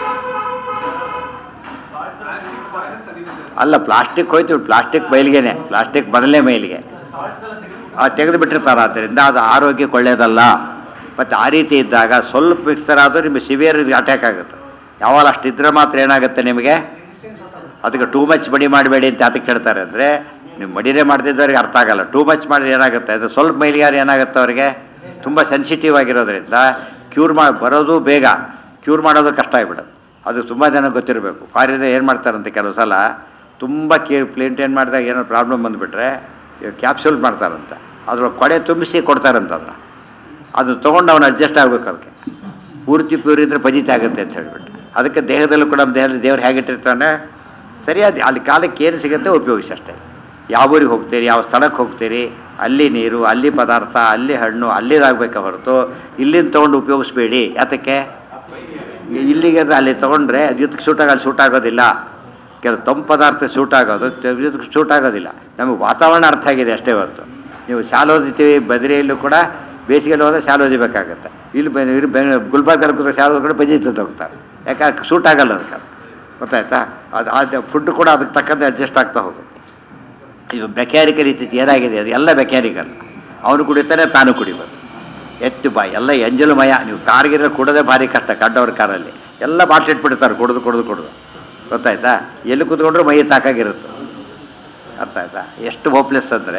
ಅಲ್ಲ, ಪ್ಲಾಸ್ಟಿಕ್ ಹೋಯ್ತು. ಪ್ಲಾಸ್ಟಿಕ್ ಬಯಲಿಗೆನೆ, ಪ್ಲಾಸ್ಟಿಕ್ ಬದಲೇ ಮೈಲಿಗೆ ತೆಗೆದು ಬಿಟ್ಟಿರ್ತಾರೆ. ಆದ್ದರಿಂದ ಅದು ಆರೋಗ್ಯಕ್ಕೆ ಒಳ್ಳೆಯದಲ್ಲ. ಮತ್ತು ಆ ರೀತಿ ಇದ್ದಾಗ ಸ್ವಲ್ಪ ಮಿಕ್ಸರ್ ಆದರೂ ನಿಮಗೆ ಸಿವಿಯರ್ ಅಟ್ಯಾಕ್ ಆಗುತ್ತೆ. ಯಾವಾಗ ಅಷ್ಟಿದ್ರೆ ಮಾತ್ರ ಏನಾಗುತ್ತೆ ನಿಮಗೆ. ಅದಕ್ಕೆ ಟೂ ಮಚ್ ಮಡಿ ಮಾಡಬೇಡಿ ಅಂತ ಅದಕ್ಕೆ ಹೇಳ್ತಾರೆ. ಅಂದರೆ ನೀವು ಮಡಿನೇ ಮಾಡ್ತಿದ್ದವ್ರಿಗೆ ಅರ್ಥ ಆಗಲ್ಲ. ಟೂ ಮಚ್ ಮಾಡಿದ್ರೆ ಏನಾಗುತ್ತೆ, ಅದು ಸ್ವಲ್ಪ ಮೈಲಿಗಾರು ಏನಾಗುತ್ತೆ ಅವರಿಗೆ ತುಂಬ ಸೆನ್ಸಿಟಿವ್ ಆಗಿರೋದ್ರಿಂದ ಕ್ಯೂರ್ ಬರೋದು ಬೇಗ, ಕ್ಯೂರ್ ಮಾಡೋದು ಕಷ್ಟ ಆಗಿಬಿಡೋದು. ಅದು ತುಂಬ ಜನ ಗೊತ್ತಿರಬೇಕು. ಫಾರಿನ್ ಏನು ಮಾಡ್ತಾರಂತೆ, ಕೆಲವು ಸಲ ತುಂಬ ಪ್ಲೇಂಟ್ ಏನು ಮಾಡಿದಾಗ ಏನೋ ಪ್ರಾಬ್ಲಮ್ ಬಂದುಬಿಟ್ರೆ ಕ್ಯಾಪ್ಸೂಲ್ ಮಾಡ್ತಾರಂತೆ. ಅದ್ರೊಳಗೆ ಕೊಡೆ ತುಂಬಿಸಿ ಕೊಡ್ತಾರಂತ. ಅದು ತೊಗೊಂಡು ಅವನು ಅಡ್ಜಸ್ಟ್ ಆಗಬೇಕು. ಅದಕ್ಕೆ ಪೂರ್ತಿ ಪ್ಯೂರ್ ಇದ್ದರೆ ಪಜಿತ ಆಗುತ್ತೆ ಅಂತ ಹೇಳಿಬಿಟ್ಟು. ಅದಕ್ಕೆ ದೇಹದಲ್ಲೂ ಕೂಡ ನಮ್ಮ ದೇಹದಲ್ಲಿ ದೇವ್ರು ಹೇಗಿಟ್ಟಿರ್ತಾನೆ ಸರಿಯಾದ ಅಲ್ಲಿ ಕಾಲಕ್ಕೆ ಏನು ಸಿಗುತ್ತೆ ಉಪಯೋಗಿಸಿ ಅಷ್ಟೇ. ಯಾವ ಊರಿಗೆ ಹೋಗ್ತೀರಿ, ಯಾವ ಸ್ಥಳಕ್ಕೆ ಹೋಗ್ತೀರಿ, ಅಲ್ಲಿ ನೀರು, ಅಲ್ಲಿ ಪದಾರ್ಥ, ಅಲ್ಲಿ ಹಣ್ಣು ಅಲ್ಲಿದಾಗಬೇಕೆ ಹೊರತು ಇಲ್ಲಿಂದ ತೊಗೊಂಡು ಉಪಯೋಗಿಸ್ಬೇಡಿ. ಯಾತಕ್ಕೆ ಇಲ್ಲಿಗೆ ಅಲ್ಲಿ ತೊಗೊಂಡ್ರೆ ಅದು ಇದಕ್ಕೆ ಅಲ್ಲಿ ಸೂಟ್ ಆಗೋದಿಲ್ಲ. ಕೆಲವು ತಂಪು ಪದಾರ್ಥ ಸೂಟ್ ಆಗೋದು, ಇದಕ್ಕೆ ಸೂಟ್ ಆಗೋದಿಲ್ಲ. ನಮಗೆ ವಾತಾವರಣ ಅರ್ಥ ಆಗಿದೆ ಅಷ್ಟೇ ಹೊರತು. ನೀವು ಶಾಲೆ ಓದಿತೀವಿ ಬದ್ರಿಯಲ್ಲೂ ಕೂಡ ಬೇಸಿಗೆಯಲ್ಲಿ ಹೋದರೆ ಶಾಲೆ ಓದಿಬೇಕಾಗತ್ತೆ. ಇಲ್ಲಿ ಗುಲ್ಬರ್ಗಲ್ಲಿ ಕೂಡ ಶಾಲೆ ಓದ್ಕೊಂಡು ಬಜಿತ ಹೋಗ್ತಾರೆ. ಯಾಕೆ ಸೂಟ್ ಆಗಲ್ಲ ಅದಕ್ಕೆ. ಗೊತ್ತಾಯ್ತಾ? ಅದು ಫುಡ್ ಕೂಡ ಅದಕ್ಕೆ ತಕ್ಕಂತೆ ಅಡ್ಜಸ್ಟ್ ಆಗ್ತಾ ಹೋಗುತ್ತೆ. ಇದು ಮೆಕ್ಯಾನಿಕಲ್ ಇತ್ತೀಚೆ ಏನಾಗಿದೆ, ಅದು ಎಲ್ಲ ಮೆಕ್ಯಾನಿಕಲ್. ಅವನು ಕುಡಿತಾನೆ, ತಾನು ಕುಡಿಬೋದು. ಎತ್ತು ಬಾಯಿ ಎಲ್ಲ ಎಂಜಲುಮಯ. ನೀವು ಕಾರ್ಗಿರೋ ಕುಡೋದೇ ಭಾರಿ ಕಷ್ಟ. ಕಂಡವ್ರ ಕಾರಲ್ಲಿ ಎಲ್ಲ ಬಾಟ್ಲಿ ಇಟ್ಬಿಡ್ತಾರೆ ಕುಡಿದು ಕುಡಿದು ಕುಡಿದು. ಗೊತ್ತಾಯ್ತಾ? ಎಲ್ಲಿ ಕೂತ್ಕೊಂಡ್ರು ಮೈ ತಾಕಾಗಿರುತ್ತೆ. ಅರ್ಥ ಆಯ್ತಾ? ಎಷ್ಟು ಹೋಪ್ಲೆಸ್ ಅಂದರೆ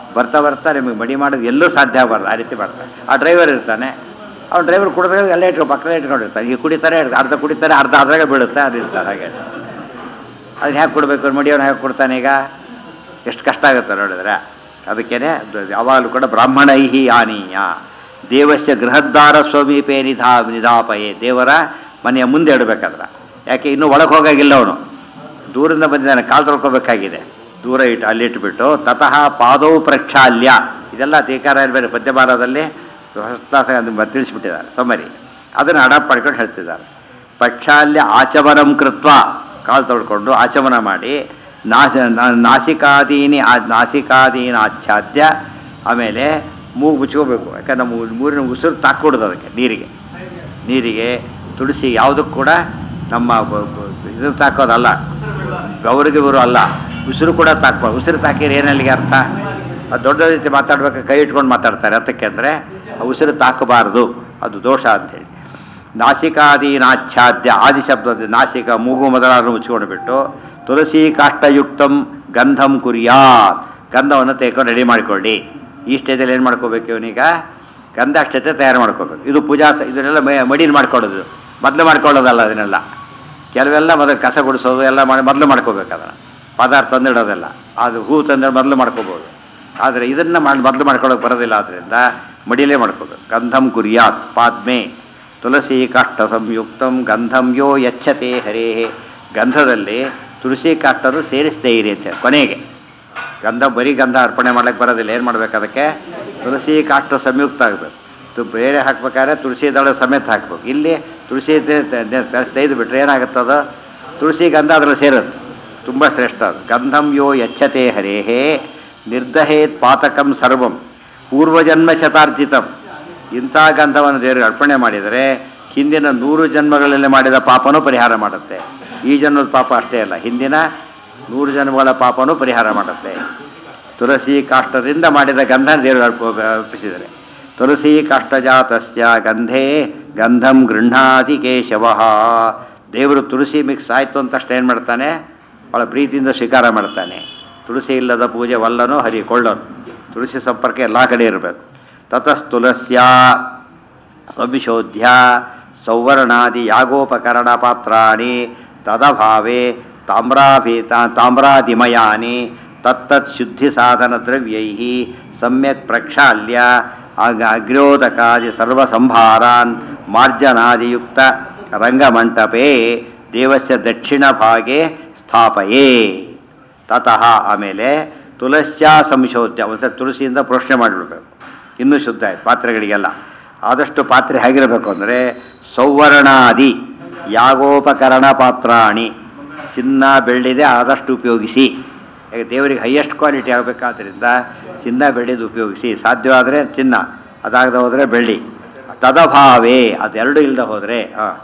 ಬರ್ತಾ ಬರ್ತಾ ನಿಮಗೆ ಮಡಿ ಮಾಡೋದು ಎಲ್ಲೂ ಸಾಧ್ಯ ಆಗಬಾರ್ದು, ಆ ರೀತಿ ಮಾಡ್ತಾರೆ. ಆ ಡ್ರೈವರ್ ಇರ್ತಾನೆ, ಅವ್ನು ಡ್ರೈವರ್ ಕುಡಿದಾಗ ಎಲ್ಲ ಪಕ್ಕದಲ್ಲೇ ಇಟ್ಕೊಂಡಿರ್ತಾರೆ. ಈಗ ಕುಡಿತಾರೆ, ಅರ್ಧ ಕುಡಿತಾರೆ, ಅರ್ಧ ಅದ್ರಾಗೆ ಬೀಳುತ್ತೆ, ಅದು ಇರ್ತಾರೆ. ಹಾಗೆ ಅದನ್ನ ಹೇಗೆ ಕೊಡಬೇಕು, ಮಡಿಯವನು ಹೇಗೆ ಕೊಡ್ತಾನೆ? ಈಗ ಎಷ್ಟು ಕಷ್ಟ ಆಗುತ್ತೆ ನೋಡಿದ್ರೆ. ಅದಕ್ಕೇನೆ ಯಾವಾಗಲೂ ಕೂಡ ಬ್ರಾಹ್ಮಣೈಹಿ ಆನೀಯ ದೇವಸ್ಯ ಗೃಹದ್ವಾರ ಸ್ವಮೀಪೇ ನಿಧಾಪಯೇ, ದೇವರ ಮನೆಯ ಮುಂದೆ ಇಡಬೇಕಾದ್ರೆ. ಯಾಕೆ ಇನ್ನೂ ಒಳಗೆ ಹೋಗಾಗಿಲ್ಲ, ಅವನು ದೂರಿಂದ ಬಂದಿದ್ದಾನೆ, ಕಾಲು ತೊಳ್ಕೊಬೇಕಾಗಿದೆ, ದೂರ ಇಟ್ಟು ಅಲ್ಲಿಟ್ಬಿಟ್ಟು ತತಃ ಪಾದವು ಪ್ರಕ್ಷಾಲ್ಯ. ಇದೆಲ್ಲ ಟೀಕಾರ ಬೇರೆ ಪದ್ಯಭಾರದಲ್ಲಿ ಹೊಸ ತಿಳಿಸ್ಬಿಟ್ಟಿದ್ದಾರೆ ಸಮರಿ. ಅದನ್ನು ಅಡಾಪ್ಟ್ ಮಾಡ್ಕೊಂಡು ಹೇಳ್ತಿದ್ದಾರೆ. ಪ್ರಕ್ಷಾಲ್ಯ ಆಚಮನಂ ಕೃತ್ವ, ಕಾಲು ತೊಳ್ಕೊಂಡು ಆಚಮನ ಮಾಡಿ, ನಾಸಿಕಾದೀನಿ ಆಚ್ಛಾದ್ಯ, ಆಮೇಲೆ ಮೂಗು ಮುಚ್ಕೋಬೇಕು. ಯಾಕಂದ್ರೆ ನಮ್ಮ ಮೂರಿನ ಉಸಿರು ತಾಕ್ಕೊಡೋದು ಅದಕ್ಕೆ, ನೀರಿಗೆ ತುಳಸಿ ಯಾವುದಕ್ಕೂ ಕೂಡ ನಮ್ಮ ಇದು ತಾಕೋದಲ್ಲ, ಗೌರಿಗೆ ಇವರು ಅಲ್ಲ, ಉಸಿರು ಕೂಡ ತಾಕ್ಬಾರ್ದು. ಉಸಿರು ತಾಕಿದ್ರೆ ಏನಲ್ಲಿಗೆ ಅರ್ಥ? ಅದು ದೊಡ್ಡ ರೀತಿ ಮಾತಾಡ್ಬೇಕು, ಕೈ ಇಟ್ಕೊಂಡು ಮಾತಾಡ್ತಾರೆ. ಅದಕ್ಕೆ ಅಂದರೆ ಉಸಿರು ತಾಕಬಾರ್ದು, ಅದು ದೋಷ ಅಂಥೇಳಿ. ನಾಸಿಕಾದೀನಾಚ್ಛಾದ್ಯ, ಆದಿಶಬ್ದ ನಾಸಿಕ ಮೂಗು ಮೊದಲಾದ್ರು ಮುಚ್ಕೊಂಡು ಬಿಟ್ಟು ತುಳಸಿ ಕಾಷ್ಟಯುಕ್ತಂ ಗಂಧಂ ಕುರ್ಯಾತ್, ಗಂಧವನ್ನು ತೆಗೆಕೊಂಡು ರೆಡಿ ಮಾಡಿಕೊಳ್ಳಿ. ಈ ಸ್ಟೇಜಲ್ಲಿ ಏನು ಮಾಡ್ಕೋಬೇಕು ಇವನೀಗ? ಗಂಧಾಕ್ಷತೆ ತಯಾರು ಮಾಡ್ಕೋಬೇಕು. ಇದು ಪೂಜಾ, ಇದನ್ನೆಲ್ಲ ಮಡಿನ ಮಾಡ್ಕೊಳ್ಳೋದು, ಮೊದಲು ಮಾಡ್ಕೊಳ್ಳೋದಲ್ಲ. ಅದನ್ನೆಲ್ಲ ಕೆಲವೆಲ್ಲ ಮೊದಲು ಕಸ ಗುಡಿಸೋದು ಎಲ್ಲ ಮಾಡಿ ಮೊದಲು ಮಾಡ್ಕೋಬೇಕು. ಅದನ್ನು ಪದಾರ್ಥ ತಂದಿಡೋದೆಲ್ಲ, ಅದು ಹೂ ತಂದು ಮೊದಲು ಮಾಡ್ಕೋಬೋದು. ಆದರೆ ಇದನ್ನು ಮೊದಲು ಮಾಡ್ಕೊಳ್ಳೋಕೆ ಬರೋದಿಲ್ಲ, ಆದ್ದರಿಂದ ಮಡಿಲೇ ಮಾಡ್ಕೋಬೇಕು. ಗಂಧಂ ಕುರ್ಯಾತ್ ಪಾದ್ಮೆ ತುಳಸಿ ಕಾಷ್ಟ ಸಂಯುಕ್ತಂ ಗಂಧಂ ಯೋ ಯಚ್ಛತೆ ಹರೇ, ಗಂಧದಲ್ಲಿ ತುಳಸಿ ಕಾಷ್ಟರು ಸೇರಿಸ್ತೇ ಇರಿ ಅಂತ ಕೊನೆಗೆ. ಗಂಧ ಬರೀ ಗಂಧ ಅರ್ಪಣೆ ಮಾಡ್ಲಿಕ್ಕೆ ಬರೋದಿಲ್ಲ, ಏನು ಮಾಡ್ಬೇಕು? ಅದಕ್ಕೆ ತುಳಸಿ ಕಾಷ್ಟ ಸಂಯುಕ್ತ ಆಗಬೇಕು. ಬೇರೆ ಹಾಕ್ಬೇಕಾದ್ರೆ ತುಳಸಿ ದಳ ಸಮೇತ ಹಾಕ್ಬೇಕು. ಇಲ್ಲಿ ತುಳಸಿ ತೆಗೆದು ಬಿಟ್ರೆ ಏನಾಗುತ್ತದ? ತುಳಸಿ ಗಂಧ ಅದರಲ್ಲಿ ಸೇರುತ್ತೆ, ತುಂಬ ಶ್ರೇಷ್ಠ ಅದು. ಗಂಧಂ ಯೋ ಯಚ್ಛತೆ ಹರೇಹೇ ನಿರ್ದಹೇತ್ ಪಾತಕಂ ಸರ್ವಂ ಪೂರ್ವಜನ್ಮ ಶತಾರ್ಜಿತಂ. ಇಂಥ ಗಂಧವನ್ನು ದೇವರಿಗೆ ಅರ್ಪಣೆ ಮಾಡಿದರೆ ಹಿಂದಿನ 100 ಜನ್ಮಗಳಲ್ಲಿ ಮಾಡಿದ ಪಾಪನೂ ಪರಿಹಾರ ಮಾಡುತ್ತೆ. ಈ ಜನ್ಮದ ಪಾಪ ಅಷ್ಟೇ ಅಲ್ಲ, ಹಿಂದಿನ 100 ಜನ್ಮಗಳ ಪಾಪನೂ ಪರಿಹಾರ ಮಾಡುತ್ತೆ. ತುಳಸಿ ಕಾಷ್ಟದಿಂದ ಮಾಡಿದ ಗಂಧ ದೇವರು ಅರ್ಪಿಸಿದರೆ. ತುಳಸಿ ಕಾಷ್ಟಜಾತಸ್ಯ ಗಂಧೇ ಗಂಧಂ ಗೃಹ್ಣಾತಿ ಕೇಶವಃ. ದೇವರು ತುಳಸಿ ಮಿಕ್ಸ್ ಆಯಿತು ಅಂತ ಅಷ್ಟು ಏನು ಮಾಡ್ತಾನೆ? ಭಾಳ ಪ್ರೀತಿಯಿಂದ ಸ್ವೀಕಾರ ಮಾಡ್ತಾನೆ. ತುಳಸಿ ಇಲ್ಲದ ಪೂಜೆ ವಲ್ಲನೋ ಹರಿಕೊಳ್ಳೋನು. ತುಳಸಿ ಸಂಪರ್ಕ ಎಲ್ಲ ಕಡೆ ಇರಬೇಕು. ತತಸ್ತುಲಸ್ಯ ಸಂಶೋಧ್ಯ ಸೌವರ್ಣಾದಿ ಯಾಗೋಪಕರಣ ಪಾತ್ರಾಣಿ ತದಭಾವೇ ತಾಮ್ರಾದಿಮಯಾನಿ ತತ್ತತ್ ಶುದ್ಧಿ ಸಾಧನ ದ್ರವ್ಯೈ ಸಮ್ಯಕ್ ಪ್ರಕ್ಷಾಲ್ಯ ಅಗ್ರೋದಕಾದಿ ಸರ್ವಸಂಭಾರಾನ್ ಮಾರ್ಜನಾದಿಯುಕ್ತ ರಂಗಮಂಟಪೇ ದೇವಸ್ಯ ದಕ್ಷಿಣ ಭಾಗೆ ಸ್ಥಾಪಯೇ. ತತಃ ಆಮೇಲೆ ತುಳಸ್ಯಾ ಸಂಶೋಧ್ಯ, ಒಂದು ತುಳಸಿಯಿಂದ ಪ್ರೋಷಣೆ ಮಾಡಿಬಿಡ್ಬೇಕು. ಇನ್ನೂ ಶುದ್ಧ ಆಯ್ತು ಪಾತ್ರೆಗಳಿಗೆಲ್ಲ. ಆದಷ್ಟು ಪಾತ್ರೆ ಹೇಗಿರಬೇಕು ಅಂದರೆ ಸೌವರ್ಣಾದಿ ಯಾಗೋಪಕರಣ ಪಾತ್ರಾಣಿ, ಚಿನ್ನ ಬೆಳ್ಳಿದೆ ಆದಷ್ಟು ಉಪಯೋಗಿಸಿ. ಯಾಕೆ ದೇವರಿಗೆ ಹೈಯೆಸ್ಟ್ ಕ್ವಾಲಿಟಿ ಆಗಬೇಕಾದ್ರಿಂದ ಚಿನ್ನ ಬೆಳ್ಳಿದು ಉಪಯೋಗಿಸಿ. ಸಾಧ್ಯವಾದರೆ ಚಿನ್ನ, ಅದಾಗದೆ ಹೋದರೆ ಬೆಳ್ಳಿ. ತದಭಾವೇ, ಅದೆರಡು ಇಲ್ಲದೆ ಹೋದರೆ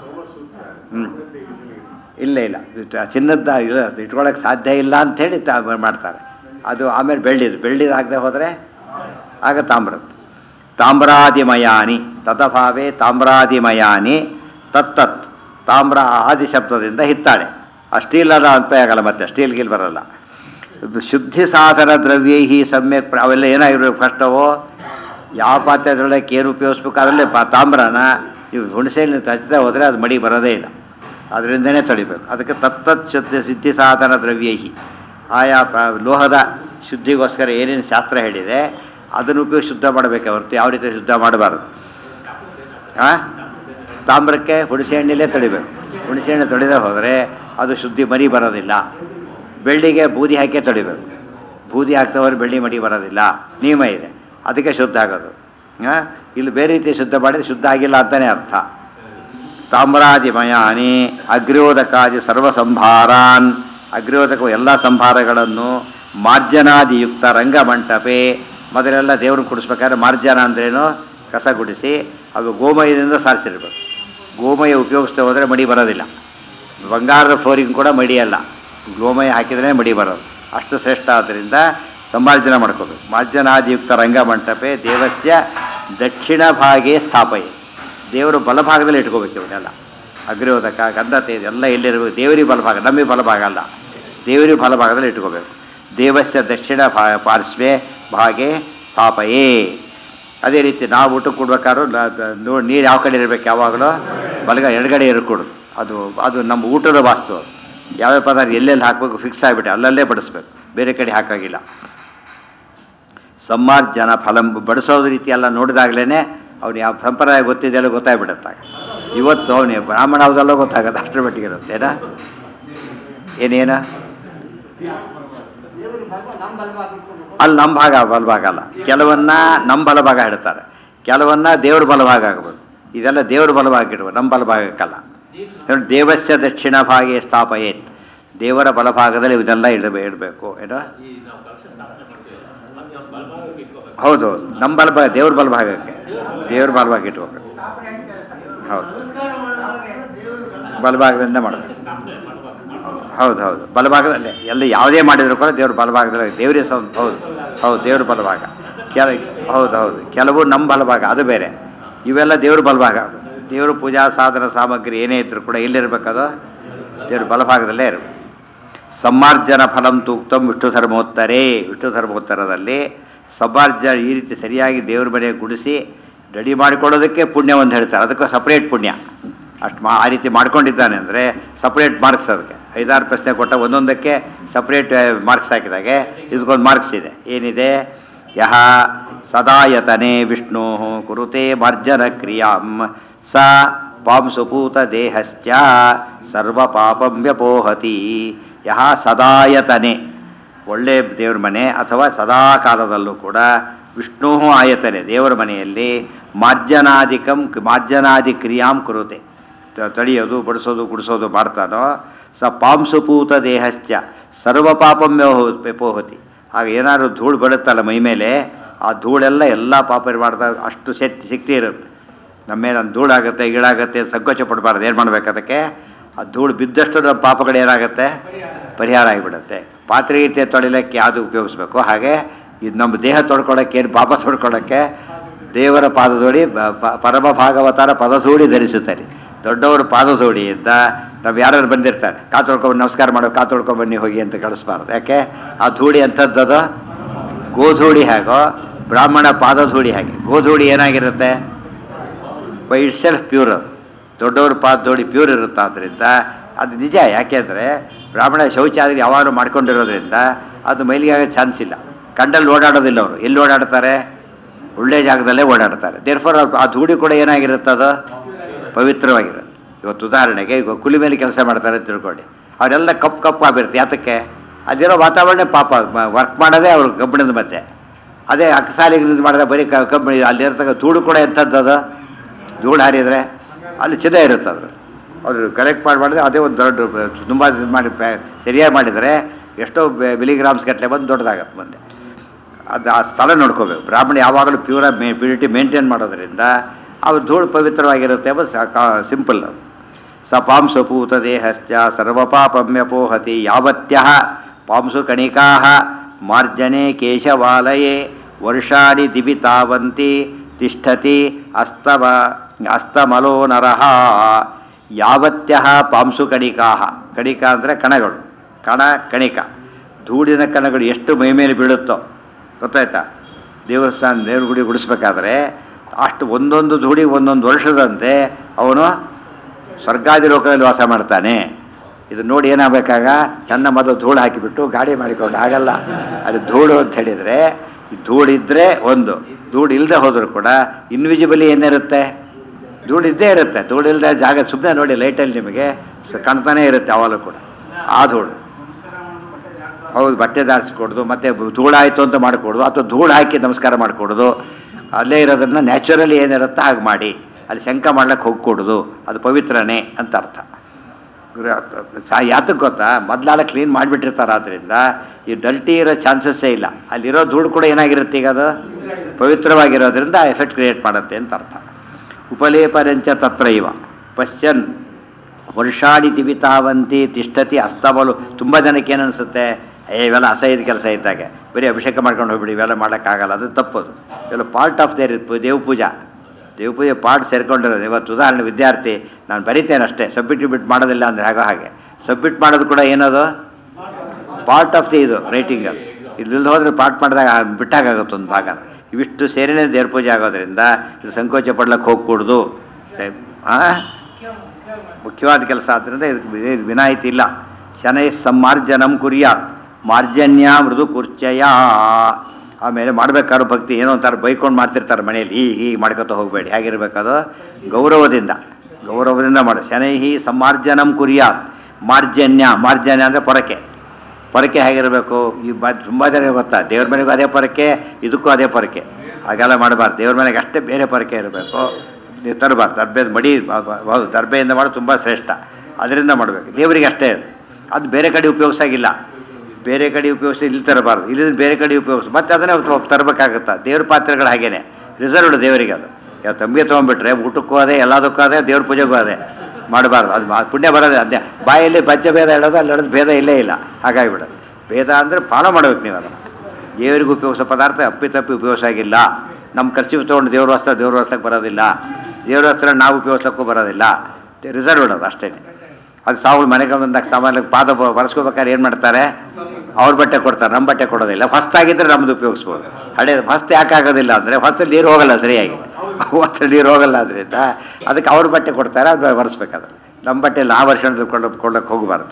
ಇಲ್ಲ ಚಿನ್ನದ ಇಟ್ಕೊಳ್ಳೋಕೆ ಸಾಧ್ಯ ಇಲ್ಲ ಅಂಥೇಳಿ ಮಾಡ್ತಾರೆ. ಅದು ಆಮೇಲೆ ಬೆಳ್ಳಿದಾಗದೆ ಹೋದರೆ ಆಗ ತಾಮ್ರದ್ದು. ತಾಮ್ರಾದಿಮಯಾನಿ ತದಭಾವೇ ತಾಮ್ರಾದಿಮಯಾನಿ ತತ್ತತ್, ತಾಮ್ರ ಆದಿ ಶಬ್ದದಿಂದ ಹಿತ್ತಾಳೆ. ಆ ಸ್ಟೀಲ್ ಅಲ್ಲ ಅಂತ ಆಗಲ್ಲ, ಮತ್ತೆ ಸ್ಟೀಲ್ ಗೀಲ್ ಬರಲ್ಲ. ಶುದ್ಧಿ ಸಾಧನ ದ್ರವ್ಯೈ ಸಮ್ಯಕ್, ಅವೆಲ್ಲ ಏನಾಗಿರ್ಬೇಕು? ಫಸ್ಟ್ ಅವು ಯಾವ ಪಾತ್ರೆದೊಳಕ್ಕೆ ಏನು ಉಪಯೋಗಿಸ್ಬೇಕು ಅದರಲ್ಲೇ ತಾಮ್ರನ ನೀವು ಹುಣಸೆಯಲ್ಲಿ ಹಚ್ಚಿದೆ ಹೋದರೆ ಅದು ಮಡಿ ಬರೋದೇ ಇಲ್ಲ, ಅದರಿಂದನೇ ತೊಳಿಬೇಕು. ಅದಕ್ಕೆ ತತ್ತತ್ ಶುದ್ಧಿ ಸಾಧನ ದ್ರವ್ಯೈ, ಆಯಾ ಲೋಹದ ಶುದ್ಧಿಗೋಸ್ಕರ ಏನೇನು ಶಾಸ್ತ್ರ ಹೇಳಿದೆ ಅದನ್ನು ಉಪಯೋಗ ಶುದ್ಧ ಮಾಡಬೇಕೆ ಹೊರತು ಯಾವ ರೀತಿ ಶುದ್ಧ ಮಾಡಬಾರ್ದು. ತಾಮ್ರಕ್ಕೆ ಹುಣಸೆ ಹಣ್ಣಿಲೇ ತೊಳಿಬೇಕು. ಹುಣಸೆ ಹಣ್ಣು ತೊಳೆದೇ ಹೋದರೆ ಅದು ಶುದ್ಧಿ ಮರಿ ಬರೋದಿಲ್ಲ. ಬೆಳ್ಳಿಗೆ ಬೂದಿ ಹಾಕೇ ತೊಳಿಬೇಕು. ಬೂದಿ ಹಾಕ್ತವ್ರು ಬೆಳ್ಳಿ ಮಡಿ ಬರೋದಿಲ್ಲ, ನಿಯಮ ಇದೆ. ಅದಕ್ಕೆ ಶುದ್ಧ ಆಗೋದು. ಇಲ್ಲಿ ಬೇರೆ ರೀತಿ ಶುದ್ಧ ಮಾಡಿದರೆ ಶುದ್ಧ ಆಗಿಲ್ಲ ಅಂತಲೇ ಅರ್ಥ. ತಾಮ್ರಾದಿಮಯಾನಿ ಅಗ್ರ್ಯೋದಕಾದಿ ಸರ್ವಸಂಭಾರಾನ್, ಅಗ್ರ್ಯೋದಕ ಎಲ್ಲ ಸಂಭಾರಗಳನ್ನು ಮಾರ್ಜನಾದಿಯುಕ್ತ ರಂಗಮಂಟಪೆ, ಮೊದಲೆಲ್ಲ ದೇವ್ರನ್ನ ಕುಡಿಸ್ಬೇಕಾದ್ರೆ ಮಾರ್ಜನ ಅಂದ್ರೇನು? ಕಸ ಗುಡಿಸಿ ಅದು ಗೋಮಯದಿಂದ ಸಾರಿಸಿರ್ಬೇಕು. ಗೋಮಯ ಉಪಯೋಗಿಸ್ತಾ ಹೋದರೆ ಮಡಿ ಬರೋದಿಲ್ಲ. ಬಂಗಾರದ ಫ್ಲೋರಿಂಗ್ ಕೂಡ ಮಡಿಯಲ್ಲ, ಗೋಮಯ ಹಾಕಿದ್ರೆ ಮಡಿ ಬರೋದು. ಅಷ್ಟು ಶ್ರೇಷ್ಠ. ಆದ್ದರಿಂದ ಸಂಮಾರ್ಜನ ಮಾಡ್ಕೋಬೇಕು. ಮಾರ್ಜನಾದಿಯುಕ್ತ ರಂಗಮಂಟಪೆ ದೇವಸ್ಯ ದಕ್ಷಿಣ ಭಾಗೇ ಸ್ಥಾಪಯೆ, ದೇವರು ಬಲಭಾಗದಲ್ಲಿ ಇಟ್ಕೋಬೇಕು ಇವನ್ನೆಲ್ಲ. ಅಗ್ರ್ಯೋದಕ ಗಂಧತೆ ಎಲ್ಲ ಎಲ್ಲಿರಬೇಕು? ದೇವರಿಗೆ ಬಲಭಾಗ, ನಮಗೆ ಬಲಭಾಗ ಅಲ್ಲ, ದೇವರಿಗೆ ಬಲಭಾಗದಲ್ಲಿ ಇಟ್ಕೋಬೇಕು. ದೇವಸ್ಯ ದಕ್ಷಿಣ ಪಾರ್ಶ್ವೆ ಭಾಗೆ ಸ್ಥಾಪಯೇ. ಅದೇ ರೀತಿ ನಾವು ಊಟ ಕೊಡ್ಬೇಕಾದ್ರೂ ನೀರು ಯಾವ ಕಡೆ ಇರಬೇಕು, ಯಾವಾಗಲೂ ಎಡಗಡೆ ಇರಕೂಡದು. ಅದು ನಮ್ಮ ಊಟದ ವಾಸ್ತು. ಯಾವ್ಯಾವ ಪದಾರ್ಥ ಎಲ್ಲೆಲ್ಲಿ ಹಾಕಬೇಕು ಫಿಕ್ಸ್ ಆಗಿಬಿಟ್ಟು ಅಲ್ಲಲ್ಲೇ ಬಡಿಸ್ಬೇಕು, ಬೇರೆ ಕಡೆ ಹಾಕಾಗಿಲ್ಲ. ಸಮ್ಮಾರ್ಜನ ಫಲಂ ಬಡಿಸೋದು ರೀತಿ ಎಲ್ಲ ನೋಡಿದಾಗಲೇ ಅವ್ನು ಯಾವ ಸಂಪ್ರದಾಯ ಗೊತ್ತಿದೆಯಲ್ಲ ಗೊತ್ತಾಗ್ಬಿಡುತ್ತಾಗ. ಇವತ್ತು ಅವನಿಗೆ ಬ್ರಾಹ್ಮಣ ಹೌದಲ್ಲ ಗೊತ್ತಾಗತ್ತೆ, ಅಷ್ಟರ ಮಟ್ಟಿಗೆ ಇರುತ್ತೇನಾ ಏನೇನ ಅಲ್ಲಿ ನಮ್ಮ ಭಾಗ ಬಲಭಾಗ ಅಲ್ಲ, ಕೆಲವನ್ನ ನಮ್ಮ ಬಲಭಾಗ ಹೇಳ್ತಾರೆ, ಕೆಲವನ್ನ ದೇವ್ರ ಬಲಭಾಗ ಆಗ್ಬೋದು. ಇದೆಲ್ಲ ದೇವ್ರ ಬಲಭಾಗ ಇಡುವ, ನಮ್ಮ ಬಲಭಾಗಕ್ಕಲ್ಲ. ದೇವಸ್ಯ ದಕ್ಷಿಣ ಭಾಗೆ ಸ್ಥಾಪಯೇತ್, ದೇವರ ಬಲಭಾಗದಲ್ಲಿ ಇದೆಲ್ಲ ಇಡಬೇಕು ಏನೋ. ಹೌದು ನಮ್ಮ ಬಲಭಾಗ ದೇವ್ರ ಬಲಭಾಗಕ್ಕೆ, ದೇವ್ರ ಬಲಭಾಗ ಇಟ್ಕೋಬೇಕು. ಹೌದು ಬಲಭಾಗದಿಂದ ಮಾಡಬೇಕು. ಹೌದು ಬಲಭಾಗದಲ್ಲೇ ಎಲ್ಲ ಯಾವುದೇ ಮಾಡಿದ್ರು ಕೂಡ ದೇವ್ರ ಬಲಭಾಗದಲ್ಲಿ ದೇವರೇ ಹೌದು ದೇವ್ರ ಬಲಭಾಗ. ಹೌದು ಕೆಲವು ನಮ್ಮ ಬಲಭಾಗ ಅದು ಬೇರೆ, ಇವೆಲ್ಲ ದೇವ್ರ ಬಲಭಾಗ. ದೇವ್ರ ಪೂಜಾ ಸಾಧನ ಸಾಮಗ್ರಿ ಏನೇ ಇದ್ರೂ ಕೂಡ ಎಲ್ಲಿರ್ಬೇಕದು ದೇವ್ರ ಬಲಭಾಗದಲ್ಲೇ ಇರಬೇಕು. ಸಮ್ಮಾರ್ಜನ ಫಲಂ ತೂಕ್ತಂ ವಿಷ್ಣು ಧರ್ಮೋತ್ತರದಲ್ಲಿ ಸಮ್ಮಾರ್ಜನ ಈ ರೀತಿ ಸರಿಯಾಗಿ ದೇವ್ರ ಮನೆ ಗುಡಿಸಿ ರೆಡಿ ಮಾಡಿಕೊಡೋದಕ್ಕೆ ಪುಣ್ಯ ಒಂದು ಹೇಳ್ತಾರೆ, ಅದಕ್ಕೆ ಸಪ್ರೇಟ್ ಪುಣ್ಯ. ಅಷ್ಟು ಆ ರೀತಿ ಮಾಡ್ಕೊಂಡಿದ್ದಾನೆ ಅಂದರೆ ಸಪ್ರೇಟ್ ಮಾರ್ಕ್ಸ್. ಅದಕ್ಕೆ 5-6 ಪ್ರಶ್ನೆ ಕೊಟ್ಟ ಒಂದೊಂದಕ್ಕೆ ಸಪ್ರೇಟ್ ಮಾರ್ಕ್ಸ್ ಹಾಕಿದಾಗೆ ಇದಕ್ಕೊಂದು ಮಾರ್ಕ್ಸ್ ಇದೆ. ಏನಿದೆ? ಯಹ ಸದಾಯತನೆ ವಿಷ್ಣು ಕುರುತೆ ಮಾರ್ಜನ ಕ್ರಿಯಾಂ ಸ ಪಾಂಸುಪೂತ ದೇಹಶ್ಚ ಸರ್ವ ಪಾಪಂ ವ್ಯಪೋಹತಿ. ಯಹ ಸದಾಯತನೆ ಒಳ್ಳೆ ದೇವ್ರ ಮನೆ ಅಥವಾ ಸದಾ ಕಾಲದಲ್ಲೂ ಕೂಡ ವಿಷ್ಣು ಆಯತನೆ ದೇವರ ಮನೆಯಲ್ಲಿ ಮಾರ್ಜನಾದಿ ಕ್ರಿಯಾಂ ಕುರುತೆ ತಡಿಯೋದು ಬಡಿಸೋದು ಗುಡಿಸೋದು ಮಾಡ್ತಾನೋ ಸ ಪಾಂಸುಪೂತ ದೇಹಶ್ಚ ಸರ್ವ ಪಾಪಂ ವ್ಯಪೋಹತಿ. ಆಗ ಏನಾದ್ರು ಧೂಳು ಬಡುತ್ತಲ್ಲ ಮೈ ಮೇಲೆ, ಆ ಧೂಳೆಲ್ಲ ಎಲ್ಲ ಪಾಪ ಮಾಡ್ತಾ ಅಷ್ಟು ಶಕ್ತಿ ಇರುತ್ತೆ ನಮ್ಮ ಮೇಲೆ. ಒಂದು ಧೂಳಾಗುತ್ತೆ ಗೀಳಾಗುತ್ತೆ ಸಂಕೋಚ ಪಡಬಾರ್ದು. ಏನು ಮಾಡ್ಬೇಕು ಅದಕ್ಕೆ? ಆ ಧೂಳು ಬಿದ್ದಷ್ಟು ನಮ್ಮ ಪಾಪಗಳು ಏನಾಗುತ್ತೆ ಪರಿಹಾರ ಆಗಿಬಿಡುತ್ತೆ. ಪಾತ್ರೆ ಗೀತೆ ತೊಳಿಲಿಕ್ಕೆ ಯಾವುದು ಉಪಯೋಗಿಸ್ಬೇಕು, ಹಾಗೆ ಇದು ನಮ್ಮ ದೇಹ ತೊಡ್ಕೊಳಕ್ಕೆ ಏನು ಪಾಪ ತೊಡ್ಕೊಳಕ್ಕೆ ದೇವರ ಪಾದಧೂಳಿ ಪರಮ ಭಾಗವತರ ಪದಧೂಳಿ ಧರಿಸುತ್ತಾರೆ. ದೊಡ್ಡವರು ಪಾದಧೂಳಿಯಿಂದ ನಾವು ಯಾರು ಬಂದಿರ್ತಾರೆ ತೊಳ್ಕೊಂಡು ನಮಸ್ಕಾರ ಮಾಡೋ ತೊಳ್ಕೊಂಡು ಬನ್ನಿ ಹೋಗಿ ಅಂತ ಕಳಿಸ್ಬಾರ್ದು. ಯಾಕೆ? ಆ ಧೂಳಿ ಅಂಥದ್ದದು ಗೋಧೂಳಿ ಹೇಗೋ ಬ್ರಾಹ್ಮಣ ಪಾದಧೂಳಿ ಹಾಗೆ. ಗೋಧೂಳಿ ಏನಾಗಿರುತ್ತೆ? By itself pure. ಅದು ದೊಡ್ಡವ್ರ ಪಾದಧೂಳಿ ಪ್ಯೂರ್ ಇರುತ್ತೆ. ಆದ್ದರಿಂದ ಅದು ನಿಜ. ಯಾಕೆಂದರೆ ಬ್ರಾಹ್ಮಣ ಶೌಚಾಲಯ ಯಾವಾಗಲೂ ಮಾಡ್ಕೊಂಡಿರೋದ್ರಿಂದ ಅದು ಮೈಲಿಗೆ ಆಗೋ ಚಾನ್ಸ್ ಇಲ್ಲ. ಕಂಡಲ್ಲಿ ಓಡಾಡೋದಿಲ್ಲ ಅವರು. ಎಲ್ಲಿ ಓಡಾಡ್ತಾರೆ? ಒಳ್ಳೆ ಜಾಗದಲ್ಲೇ ಓಡಾಡ್ತಾರೆ. ದೇರ್ಫೋರ್ ಆ ಧೂಳಿ ಕೂಡ ಏನಾಗಿರುತ್ತೆ? ಅದು ಪವಿತ್ರವಾಗಿರುತ್ತೆ. ಇವತ್ತು ಉದಾಹರಣೆಗೆ ಈಗ ಕೂಲಿ ಮೇಲೆ ಕೆಲಸ ಮಾಡ್ತಾರೆ ಅಂತ ತಿಳ್ಕೊಳ್ಳಿ, ಅವರೆಲ್ಲ ಕಪ್ಪು ಆಗಿರುತ್ತೆ. ಯಾತಕ್ಕೆ? ಅದಿರೋ ವಾತಾವರಣ ಪಾಪ ವರ್ಕ್ ಮಾಡೋದೇ ಅವ್ರ ಕಬ್ಬಿಣದ ಮಧ್ಯೆ. ಅದೇ ಅಕ್ಕಸಾಲಿಗೆ ಮಾಡಿದ್ರೆ ಬರೀ ಕಬ್ಬಿಣ ಅಲ್ಲಿರ್ತಕ್ಕ ಧೂಳು ಕೂಡ ಎಂಥದ್ದು ಅದು ಧೂಳು ಹಾರಿದರೆ ಅಲ್ಲಿ ಚಿನ್ನ ಇರುತ್ತೆ. ಅದು ಕಲೆಕ್ಟ್ ಮಾಡಿದ್ರೆ ಅದೇ ಒಂದು ದೊಡ್ಡ ತುಂಬ ಮಾಡಿ ಸರಿಯಾಗಿ ಮಾಡಿದರೆ ಎಷ್ಟೋ ಮಿಲಿಗ್ರಾಮ್ಸ್ ಗಟ್ಟಲೆ ಬಂದು ದೊಡ್ಡದಾಗತ್ತೆ ಮುಂದೆ. ಅದು ಆ ಸ್ಥಳ ನೋಡ್ಕೋಬೇಕು. ಬ್ರಾಹ್ಮಣ ಯಾವಾಗಲೂ ಪ್ಯೂರಿಟಿ ಮೇಂಟೈನ್ ಮಾಡೋದ್ರಿಂದ ಅವ್ರ ಧೂಳು ಪವಿತ್ರವಾಗಿರುತ್ತೆ ಎಂಬುದು ಸಿಂಪಲ್. ಅದು ಸ ಪಾಂಸುಪೂತ ದೇಹಶ್ಚ ಸರ್ವಪಾಪಮ್ಯಪೋಹತಿ ಯಾವತ್ಯಃ ಪಾಂಸು ಕಣಿಕಾ ಮಾರ್ಜನೆ ಕೇಶವಾಲಯೇ ವರ್ಷಾಣಿ ದಿವಿ ತಾವಂತಿ ತಿಷ್ಠತಿ ಅಸ್ತಮಲೋ ನರಃ. ಯಾವತ್ಯಃ ಪಾಂಸು ಕಣಿಕಾ, ಕಣಿಕಾ ಅಂದರೆ ಕಣಗಳು, ಕಣಿಕ ಧೂಳಿನ ಕಣಗಳು ಎಷ್ಟು ಮೈಮೇಲೆ ಬೀಳುತ್ತೋ ಗೊತ್ತಾಯ್ತಾ? ದೇವಸ್ಥಾನ ದೇವ್ರ ಗುಡಿ ಗುಡಿಸ್ಬೇಕಾದ್ರೆ ಅಷ್ಟು ಒಂದೊಂದು ಧೂಳಿ ಒಂದೊಂದು ವರ್ಷದಂತೆ ಅವನು ಸ್ವರ್ಗಾದಿ ಲೋಕದಲ್ಲಿ ವಾಸ ಮಾಡ್ತಾನೆ. ಇದು ನೋಡಿ ಏನಾಗಬೇಕಾಗ ಚೆನ್ನ ಮೊದಲು ಧೂಳು ಹಾಕಿಬಿಟ್ಟು ಗಾಡಿ ಮಾಡಿಕೊಂಡು ಆಗಲ್ಲ. ಅದು ಧೂಳು ಅಂತ ಹೇಳಿದರೆ ಧೂಳಿದ್ರೆ ಒಂದು, ಧೂಳು ಇಲ್ಲದೆ ಹೋದರೂ ಕೂಡ ಇನ್ವಿಜಿಬಲಿ ಏನಿರುತ್ತೆ? ಧೂಳು ಇದ್ದೇ ಇರುತ್ತೆ. ಧೂಳು ಇಲ್ಲದೆ ಜಾಗ ಸುಮ್ಮನೆ ನೋಡಿ ಲೈಟಲ್ಲಿ ನಿಮಗೆ ಕಾಣ್ತಾನೆ ಇರುತ್ತೆ ಯಾವಾಗಲೂ ಕೂಡ ಆ ಧೂಳು. ಹೌದು, ಬಟ್ಟೆ ದಾರಿಸ್ಕೊಡೋದು, ಮತ್ತು ಧೂಳಾಯಿತು ಅಂತ ಮಾಡಿಕೊಡೋದು, ಅಥವಾ ಧೂಳು ಹಾಕಿ ನಮಸ್ಕಾರ ಮಾಡಿಕೊಡೋದು. ಅಲ್ಲೇ ಇರೋದನ್ನು ನ್ಯಾಚುರಲಿ ಏನಿರುತ್ತೆ ಹಾಗೆ ಮಾಡಿ ಅಲ್ಲಿ ಶಂಕ ಮಾಡ್ಲಿಕ್ಕೆ ಹೋಗ್ಕೊಡೋದು, ಅದು ಪವಿತ್ರನೇ ಅಂತ ಅರ್ಥ. ಯಾತಕ್ಕೆ ಗೊತ್ತಾ? ಮೊದಲೆಲ್ಲ ಕ್ಲೀನ್ ಮಾಡಿಬಿಟ್ಟಿರ್ತಾರೆ. ಆದ್ದರಿಂದ ಈ ಡಲ್ಟಿ ಇರೋ ಚಾನ್ಸಸ್ಸೇ ಇಲ್ಲ. ಅಲ್ಲಿರೋ ಧೂಳು ಕೂಡ ಏನಾಗಿರುತ್ತೆ ಈಗ ಅದು ಪವಿತ್ರವಾಗಿರೋದ್ರಿಂದ ಎಫೆಕ್ಟ್ ಕ್ರಿಯೇಟ್ ಮಾಡುತ್ತೆ ಅಂತ ಅರ್ಥ. ಉಪಲೇಪನಂಚ ತತ್ರ ಇವ ಪಶ್ಚನ್ ವರ್ಷಾಡಿ ದಿವಿತಾವಂತಿ ತಿಷ್ಠತಿ ಅಸ್ತಬಲು. ತುಂಬ ಜನಕ್ಕೆ ಏನು ಅನಿಸುತ್ತೆ, ಇವೆಲ್ಲ ಅಸಹ್ಯದ ಕೆಲಸ ಇದ್ದಾಗೆ ಬರೀ ಅಭಿಷೇಕ ಮಾಡ್ಕೊಂಡು ಹೋಗ್ಬಿಡಿ, ಇವೆಲ್ಲ ಮಾಡೋಕ್ಕಾಗಲ್ಲ, ಅದು ತಪ್ಪದು. ಇವೆಲ್ಲ ಪಾರ್ಟ್ ಆಫ್ ದೇರ್ ದೇವಪೂಜೆ ಪಾರ್ಟ್ ಸೇರ್ಕೊಂಡಿರೋದು. ಇವತ್ತು ಉದಾಹರಣೆ ವಿದ್ಯಾರ್ಥಿ ನಾನು ಬರಿತೇನೆ ಅಷ್ಟೇ, ಸಬ್ಮಿಟ್ ಮಾಡೋದಿಲ್ಲ ಅಂದರೆ ಹಾಗೆ ಸಬ್ಮಿಟ್ ಮಾಡೋದು ಕೂಡ ಏನದು ಪಾರ್ಟ್ ಆಫ್ ದಿ ಇದು ರೈಟಿಂಗ್. ಇಲ್ಲಿಂದ ಹೋದರೆ ಪಾಠ ಮಾಡಿದಾಗ ಬಿಟ್ಟಾಗುತ್ತೆ ಒಂದು ಭಾಗ. ಇವಿಷ್ಟು ಸೇರಿನೇ ದೇವ್ರ ಪೂಜೆ ಆಗೋದ್ರಿಂದ ಇದು ಸಂಕೋಚ ಪಡ್ಲಕ್ಕೆ ಹೋಗ್ಕೂಡ್ದು. ಮುಖ್ಯವಾದ ಕೆಲಸ ಆದ್ದರಿಂದ ಇದಕ್ಕೆ ವಿನಾಯಿತಿ ಇಲ್ಲ. ಶನೈ ಸಮ್ಮಾರ್ಜನಂ ಕುರ್ಯಾತ್ ಮಾರ್ಜನ್ಯ ಮೃದು ಕುರ್ಚಯ. ಆಮೇಲೆ ಮಾಡಬೇಕಾದ್ರೂ ಭಕ್ತಿ ಏನೋ ಒಂಥರ ಬೈಕೊಂಡು ಮಾಡ್ತಿರ್ತಾರೆ ಮನೆಯಲ್ಲಿ, ಹೀಗೆ ಮಾಡ್ಕೊತ ಹೋಗಬೇಡಿ. ಹೇಗಿರ್ಬೇಕದು ಗೌರವದಿಂದ ಮಾಡು. ಶನೈಹಿ ಸಮ್ಮಾರ್ಜನಂ ಕುರ್ಯಾತ್ ಮಾರ್ಜನ್ಯ. ಮಾರ್ಜನ್ಯ ಅಂದರೆ ಪೊರಕೆ ಹೇಗಿರಬೇಕು? ಈ ತುಂಬ ಜನ ಗೊತ್ತಾ, ದೇವ್ರ ಮನೆಗೂ ಅದೇ ಪೊರಕೆ, ಇದಕ್ಕೂ ಅದೇ ಪೊರಕೆ. ಹಾಗೆಲ್ಲ ಮಾಡಬಾರ್ದು. ದೇವ್ರ ಮನೆಗೆ ಅಷ್ಟೇ ಬೇರೆ ಪೊರಕೆ ಇರಬೇಕು. ನೀವು ತರಬಾರ್ದು. ದರ್ಬೆದ ಮಡಿ ಹೌದು, ದರ್ಬೆಯಿಂದ ಮಾಡೋದು ತುಂಬ ಶ್ರೇಷ್ಠ. ಅದರಿಂದ ಮಾಡಬೇಕು. ದೇವರಿಗೆ ಅಷ್ಟೇ ಅದು ಬೇರೆ ಕಡೆ ಉಪಯೋಗಿಸಾಗಿಲ್ಲ. ಬೇರೆ ಕಡೆ ಉಪಯೋಗಿಸಿ ಇಲ್ಲಿ ತರಬಾರ್ದು, ಇಲ್ಲಿ ಬೇರೆ ಕಡೆ ಉಪಯೋಗಿಸಿ ಮತ್ತೆ ಅದನ್ನೇ ತರಬೇಕಾಗುತ್ತಾ. ದೇವ್ರ ಪಾತ್ರೆಗಳು ಹಾಗೇನೆ ರಿಸರ್ವ್ಡ್ ದೇವರಿಗೆ. ಅದು ಯಾವ ತಂಬಿಗೆ ತೊಗೊಂಡ್ಬಿಟ್ರೆ ಊಟಕ್ಕೂ ಅದೇ, ಎಲ್ಲದಕ್ಕೂ ಅದೇ, ದೇವ್ರ ಪೂಜೆಗೂ ಅದೇ ಮಾಡಬಾರ್ದು. ಅದು ಪುಣ್ಯ ಬರೋದೇ ಅದೇ. ಬಾಯಲ್ಲಿ ಪಂಚಭೇದ ಹೇಳೋದು, ಅಲ್ಲಿ ಹೇಳೋದು ಭೇದ ಇಲ್ಲೇ ಇಲ್ಲ. ಹಾಗಾಗಿಬಿಡೋದು. ಭೇದ ಅಂದರೆ ಫಾಲೋ ಮಾಡ್ಬೇಕು ನೀವು ಅದನ್ನು. ದೇವರಿಗೆ ಉಪಯೋಗಿಸೋ ಪದಾರ್ಥ ಅಪ್ಪಿತಪ್ಪಿ ಉಪಯೋಗಿಸಾಗಿಲ್ಲ. ನಮ್ಮ ಖರ್ಚಿಗೆ ತೊಗೊಂಡು ದೇವ್ರ ವಸ್ತ್ರಕ್ಕೆ ಬರೋದಿಲ್ಲ. ದೇವ್ರ ವಸ್ತ್ರ ನಾವು ಉಪಯೋಗಿಸೋಕ್ಕೂ ಬರೋದಿಲ್ಲ. ರಿಸರ್ವ್ಡ್ ಅದು ಅಷ್ಟೇ. ಅದು ಸಾವುಗಳು ಮನೆಗೆ ಬಂದಾಗ ಸಾಮಾನ್ಯಕ್ಕೆ ಪಾದ ಬರೆಸ್ಕೋಬೇಕಾದ್ರೆ ಏನು ಮಾಡ್ತಾರೆ? ಅವ್ರ ಬಟ್ಟೆ ಕೊಡ್ತಾರೆ, ನಮ್ಮ ಬಟ್ಟೆ ಕೊಡೋದಿಲ್ಲ. ಫಸ್ಟ್ ಆಗಿದ್ದರೆ ನಮ್ಮದು ಉಪಯೋಗಿಸ್ಬೋದು. ಹಳೆ ಫಸ್ಟ್ ಯಾಕೆ ಆಗೋದಿಲ್ಲ ಅಂದರೆ ಫಸ್ಟಲ್ಲಿ ನೀರು ಹೋಗಲ್ಲ ಸರಿಯಾಗಿ. ಹೊತ್ತಲ್ಲಿ ನೀರು ಹೋಗಲ್ಲ ಅದರಿಂದ ಅದಕ್ಕೆ ಅವ್ರ ಬಟ್ಟೆ ಕೊಡ್ತಾರೆ, ಅದು ಒರೆಸ್ಬೇಕಾದ್ರೆ. ನಮ್ಮ ಬಟ್ಟೆಯಲ್ಲಿ ಆ ವರ್ಷ ಕೊಳ್ಳಕ್ಕೆ ಹೋಗಬಾರ್ದು.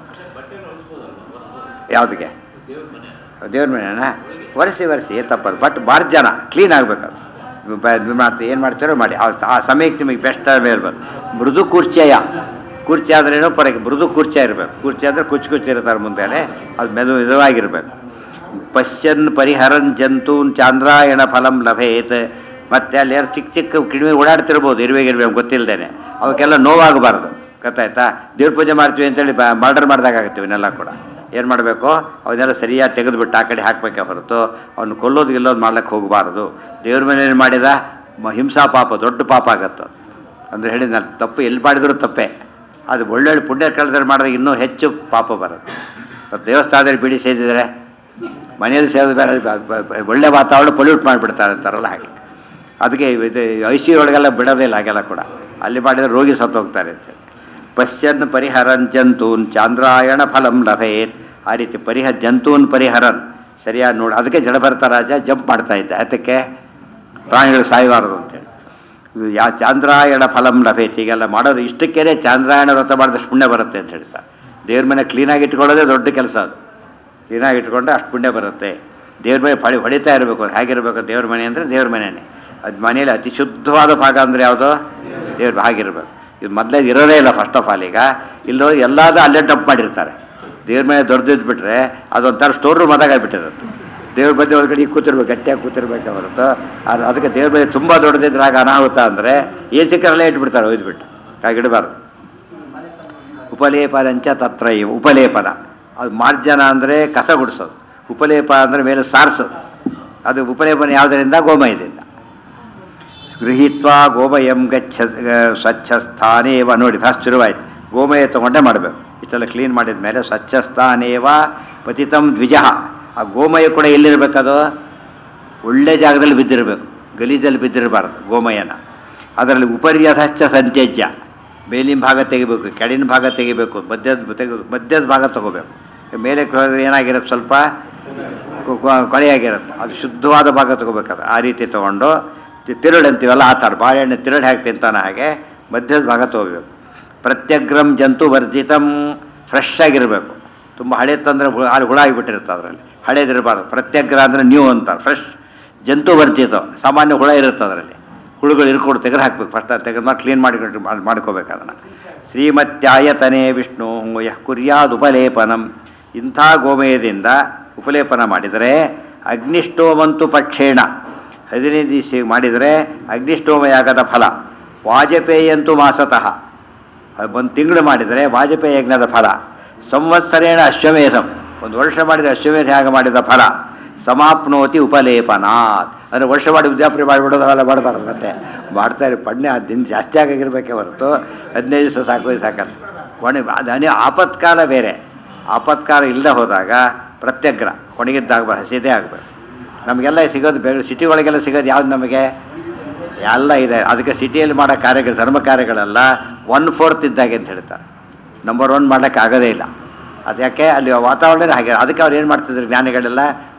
ಯಾವುದಕ್ಕೆ? ದೇವ್ರ ಮನೆಯಾ ಒರೆಸಿ ತಪ್ಪದು. ಬಟ್ ಮಾರ್ಜನ ಕ್ಲೀನ್ ಆಗಬೇಕದು. ಏನು ಮಾಡ್ತೀರೋ ಮಾಡಿ. ಆ ಸಮಯಕ್ಕೆ ನಿಮಗೆ ಬೆಸ್ಟ್ ಇರ್ಬೋದು. ಮೃದು ಕುರ್ಚಯ. ಕುರ್ಚಿ ಆದ್ರೇನೋ ಪರಕ್ಕೆ ಮೃದು ಕುರ್ಚಿ ಇರಬೇಕು. ಕುರ್ಚಿ ಅಂದರೆ ಕುಚ್ಚಿರ್ತಾರೆ ಮುಂದೆನೆ, ಅದು ಮೆದುವಾಗಿರಬೇಕು. ಪಶ್ಯನ್ ಪರಿಹರನ್ ಜಂತೂನ್ ಚಾಂದ್ರಾಯಣ ಫಲಂ ಲಭೇತ್. ಮತ್ತೆ ಅಲ್ಲಿ ಯಾರು ಚಿಕ್ಕ ಕಿಡಿಮೆ ಓಡಾಡ್ತಿರ್ಬೋದು, ಇರುವೆ ಗೊತ್ತಿಲ್ಲದೇನೆ. ಅವಕ್ಕೆಲ್ಲ ನೋವಾಗಬಾರ್ದು. ಗೊತ್ತಾಯ್ತಾ? ದೇವ್ರ ಪೂಜೆ ಮಾಡ್ತೀವಿ ಅಂತೇಳಿ ಮರ್ಡರ್ ಮಾಡಿದಾಗತ್ತೀವಿ. ಇವನ್ನೆಲ್ಲ ಕೂಡ ಏನು ಮಾಡಬೇಕು? ಅವನ್ನೆಲ್ಲ ಸರಿಯಾಗಿ ತೆಗೆದುಬಿಟ್ಟು ಆ ಕಡೆ ಹಾಕಬೇಕೆ ಹೊರತು ಅವ್ನು ಗಿಲ್ಲೋದು ಮಾಡ್ಲಿಕ್ಕೆ ಹೋಗಬಾರ್ದು. ದೇವ್ರ ಮನೇಲಿ ಮಾಡಿದ ಹಿಂಸಾ ಪಾಪ, ದೊಡ್ಡ ಪಾಪ ಆಗತ್ತೆ. ಅಂದರೆ ಹೇಳಿ ನಾನು ತಪ್ಪು ಎಲ್ಲಿ ಮಾಡಿದ್ರು ತಪ್ಪೇ. ಅದು ಒಳ್ಳೊಳ್ಳೆ ಪುಣ್ಯ ಕಳೆದ್ರೆ ಮಾಡಿದಾಗ ಇನ್ನೂ ಹೆಚ್ಚು ಪಾಪ ಬರುತ್ತೆ. ದೇವಸ್ಥಾನದಲ್ಲಿ ಬಿಡಿ ಸೇದಿದರೆ ಮನೆಯಲ್ಲಿ ಸೇರಿದ ಬೇರೆ ಒಳ್ಳೆ ವಾತಾವರಣ ಪೊಲ್ಯೂಟ್ ಮಾಡಿಬಿಡ್ತಾರೆ ಅಂತಾರಲ್ಲ, ಹಾಗೆ. ಅದಕ್ಕೆ ಇದು ICU ಒಳಗೆಲ್ಲ ಬಿಡೋದಿಲ್ಲ ಹಾಗೆಲ್ಲ ಕೂಡ. ಅಲ್ಲಿ ಮಾಡಿದರೆ ರೋಗಿ ಸತ್ತೋಗ್ತಾರೆ ಅಂತೇಳಿ. ಪಶ್ಯನ್ ಪರಿಹರನ್ ಜಂತೂನ್ ಚಾಂದ್ರಾಯಣ ಫಲಂ ಲಭೇತ್. ಆ ರೀತಿ ಜಂತೂನ್ ಪರಿಹರನ್ ಸರಿಯಾಗಿ ನೋಡಿ. ಅದಕ್ಕೆ ಜಡಭರತ ರಾಜ ಜಂಪ್ ಮಾಡ್ತಾ ಇದ್ದ. ಅದಕ್ಕೆ ಪ್ರಾಣಿಗಳು ಸಾಯಬಾರದು ಅಂತೇಳಿ. ಚಾಂದ್ರಾಯಣ ಫಲಂ ಲಭೇತ್. ಹೀಗೆಲ್ಲ ಮಾಡೋದು ಇಷ್ಟಕ್ಕೇ ಚಾಂದ್ರಾಯಣ ವ್ರತ ಮಾಡಿದಷ್ಟು ಪುಣ್ಯ ಬರುತ್ತೆ ಅಂತ ಹೇಳ್ತಾರೆ. ದೇವ್ರ ಮನೆ ಕ್ಲೀನಾಗಿ ಇಟ್ಕೊಳ್ಳೋದೇ ದೊಡ್ಡ ಕೆಲಸ. ಅದು ಕ್ಲೀನಾಗಿ ಇಟ್ಕೊಂಡ್ರೆ ಅಷ್ಟು ಪುಣ್ಯ ಬರುತ್ತೆ. ದೇವ್ರ ಮನೆ ಹೊಡಿತಾ ಇರಬೇಕು. ಹೇಗಿರಬೇಕು ದೇವ್ರ ಮನೆ ಅಂದರೆ ದೇವ್ರ ಮನೆಯೇ. ಅದು ಮನೆಯಲ್ಲಿ ಅತಿ ಶುದ್ಧವಾದ ಭಾಗ ಅಂದರೆ ಯಾವುದೋ ದೇವ್ರ ಹಾಗಿರ್ಬೇಕು. ಇದು ಮೊದಲೇ ಇರೋದೇ ಇಲ್ಲ ಫಸ್ಟ್ ಆಫ್ ಆಲ್. ಈಗ ಇಲ್ಲೋ ಎಲ್ಲಾದರೂ ಅಲ್ಲೇ ಡಂಪ್ ಮಾಡಿರ್ತಾರೆ. ದೇವ್ರ ಮನೆ ದೊಡ್ಡದಿದ್ಬಿಟ್ರೆ ಅದೊಂಥರ ಸ್ಟೋರ್ ರೂಮ್ ಅದಾಗಿಬಿಟ್ಟಿರುತ್ತೆ. ದೇವ್ರ ಬಗ್ಗೆ ಒಂದು ಕಡೆ ಈಗ ಕೂತಿರ್ಬೇಕು, ಗಟ್ಟಿಯಾಗಿ ಕೂತಿರ್ಬೇಕು ಹೊರತು. ಅದಕ್ಕೆ ದೇವ್ರ ಮನೆ ತುಂಬ ದೊಡ್ಡದಿದ್ರೆ ಆಗ ಅನಾಹುತ ಅಂದರೆ ಏನು ಸಿಕ್ಕರಲ್ಲೇ ಇಟ್ಬಿಡ್ತಾರೆ, ಒಯ್ದುಬಿಟ್ಟು. ಹಾಗಿಡಬಾರ್ದು. ಉಪಲೇಪನಂಚ ತತ್ರ ಉಪಲೇಪನ. ಅದು ಮಾರ್ಜನ ಅಂದರೆ ಕಸ ಗುಡಿಸೋದು. ಉಪಲೇಪ ಅಂದರೆ ಮೇಲೆ ಸಾರಿಸೋದು. ಅದು ಉಪಲೇಪನ ಯಾವುದರಿಂದ? ಗೋಮಯದಿಂದ. ಗೃಹೀತ್ವ ಗೋಮಯಂ ಗಚ್ಚ ಸ್ವಚ್ಛ ಸ್ಥಾನೇವ. ನೋಡಿ ಫಸ್ಟ್ ಶುರುವಾಯ್ತು. ಗೋಮಯ ತೊಗೊಂಡೇ ಮಾಡಬೇಕು. ಇಷ್ಟೆಲ್ಲ ಕ್ಲೀನ್ ಮಾಡಿದ ಮೇಲೆ ಸ್ವಚ್ಛ ಸ್ಥಾನೇವ ಪತಿತಂ ದ್ವಿಜಃ. ಆ ಗೋಮಯ ಕೂಡ ಎಲ್ಲಿರಬೇಕದು? ಒಳ್ಳೆ ಜಾಗದಲ್ಲಿ ಬಿದ್ದಿರಬೇಕು, ಗಲೀಜಲ್ಲಿ ಬಿದ್ದಿರಬಾರ್ದು ಗೋಮಯನ. ಅದರಲ್ಲಿ ಉಪರ್ಯಥಶ್ಚ ಸಂತ್ಯಜ್ಯ. ಮೇಲಿನ ಭಾಗ ತೆಗಿಬೇಕು, ಕೆಳಗಿನ ಭಾಗ ತೆಗಿಬೇಕು, ಮಧ್ಯದ ಭಾಗ ತಗೋಬೇಕು. ಮೇಲೆ ಏನಾಗಿರುತ್ತೆ? ಸ್ವಲ್ಪ ಕೊಳೆಯಾಗಿರುತ್ತೆ. ಅದು ಶುದ್ಧವಾದ ಭಾಗ ತಗೋಬೇಕಾದ್ರೆ ಆ ರೀತಿ ತೊಗೊಂಡು ತಿರುಳು ಅಂತೀವಲ್ಲ ಆ ಥರ ಬಾಳೆಹಣ್ಣು ತಿರುಳು ಹಾಕಿ ತಿಂತಾನೆ ಹಾಗೆ ಮಧ್ಯದ ಭಾಗ ತೊಗೋಬೇಕು. ಪ್ರತ್ಯಗ್ರಂ ಜಂತು ವರ್ಜಿತಂ. ಫ್ರೆಶ್ ಆಗಿರಬೇಕು. ತುಂಬ ಹಳೆ ತಂದರೆ ಅಲ್ಲಿ ಹುಳ ಆಗಿಬಿಟ್ಟಿರುತ್ತೆ. ಅದರಲ್ಲಿ ಹಳೇದಿರಬಾರ್ದು. ಪ್ರತ್ಯಗ್ರ ಅಂದರೆ ನ್ಯೂ ಅಂತಾರೆ. ಫ್ರೆಶ್. ಜಂತು ವರ್ಜಿತ ಸಾಮಾನ್ಯ ಹುಳ ಇರುತ್ತೆ ಅದರಲ್ಲಿ. ಹುಳುಗಳು ಇರ್ಕೊಂಡು ತೆಗೆದು ಹಾಕ್ಬೇಕು. ಫಸ್ಟ್ ತೆಗೆದು ಮಾಡಿ ಕ್ಲೀನ್ ಮಾಡ್ಕೋಬೇಕು ಅದನ್ನು. ಶ್ರೀಮತ್ಯಾಯತನೇ ವಿಷ್ಣು ಯಃ ಕುರ್ಯಾದ್ ಉಪಲೇಪನಂ. ಇಂಥ ಗೋಮಯದಿಂದ ಉಪಲೇಪನ ಮಾಡಿದರೆ ಅಗ್ನಿಷ್ಟೋಮಂತು ಪಕ್ಷೇಣ. 15 ದಿವಸ ಮಾಡಿದರೆ ಅಗ್ನಿಷ್ಟೋಮಯಾಗದ ಫಲ. ವಾಜಪೇಯಂತು ಮಾಸತಃ. 1 ತಿಂಗಳು ಮಾಡಿದರೆ ವಾಜಪೇಯ ಯಜ್ಞದ ಫಲ. ಸಂವತ್ಸರೇಣ ಅಶ್ವಮೇಧಂ. 1 ವರ್ಷ ಮಾಡಿದ ಅಶ್ವಮೇಧ ಯಾಗ ಮಾಡಿದ ಫಲ. ಸಮಾಪ್ನೋತಿ ಉಪಲೇಪನಾತ್. ಅಂದರೆ ವರ್ಷ ಮಾಡಿ ಉದ್ಯಾಪನೆ ಮಾಡಿಬಿಡೋದು ಅವೆಲ್ಲ ಮಾಡಬಾರ್ದು. ಮತ್ತೆ ಮಾಡ್ತಾರೆ ಪುಣ್ಯ ದಿನ ಜಾಸ್ತಿ ಆಗಿರಬೇಕೆ ಹೊರತು 15 ದಿವಸ ಸಾಕಲ್ಲ. ಅದೇ ಆಪತ್ಕಾಲ ಬೇರೆ. ಆಪತ್ಕಾಲ ಇಲ್ಲದೆ ಹೋದಾಗ ಪ್ರತ್ಯಗ್ರ ಒಣಗಿದ್ದಾಗಬಾರ್ದು, ಹಸಿದೇ ಆಗಬೇಕು. ನಮಗೆಲ್ಲ ಸಿಗೋದು ಸಿಟಿ ಒಳಗೆಲ್ಲ ಸಿಗೋದು ಯಾವ್ದು ನಮಗೆ? ಎಲ್ಲ ಇದೆ. ಅದಕ್ಕೆ ಸಿಟಿಯಲ್ಲಿ ಮಾಡೋ ಕಾರ್ಯಗಳು, ಧರ್ಮ ಕಾರ್ಯಗಳೆಲ್ಲ 1/4 ಇದ್ದಾಗೆ ಅಂತ ಹೇಳ್ತಾರೆ. ನಂಬರ್ 1 ಮಾಡೋಕ್ಕೆ ಆಗೋದೇ ಇಲ್ಲ. ಅದು ಯಾಕೆ? ಅಲ್ಲಿ ವಾತಾವರಣ ಹಾಗೆ. ಅದಕ್ಕೆ ಅವ್ರು ಏನು ಮಾಡ್ತಿದ್ರು ಜ್ಞಾನಿಗಳೆಲ್ಲ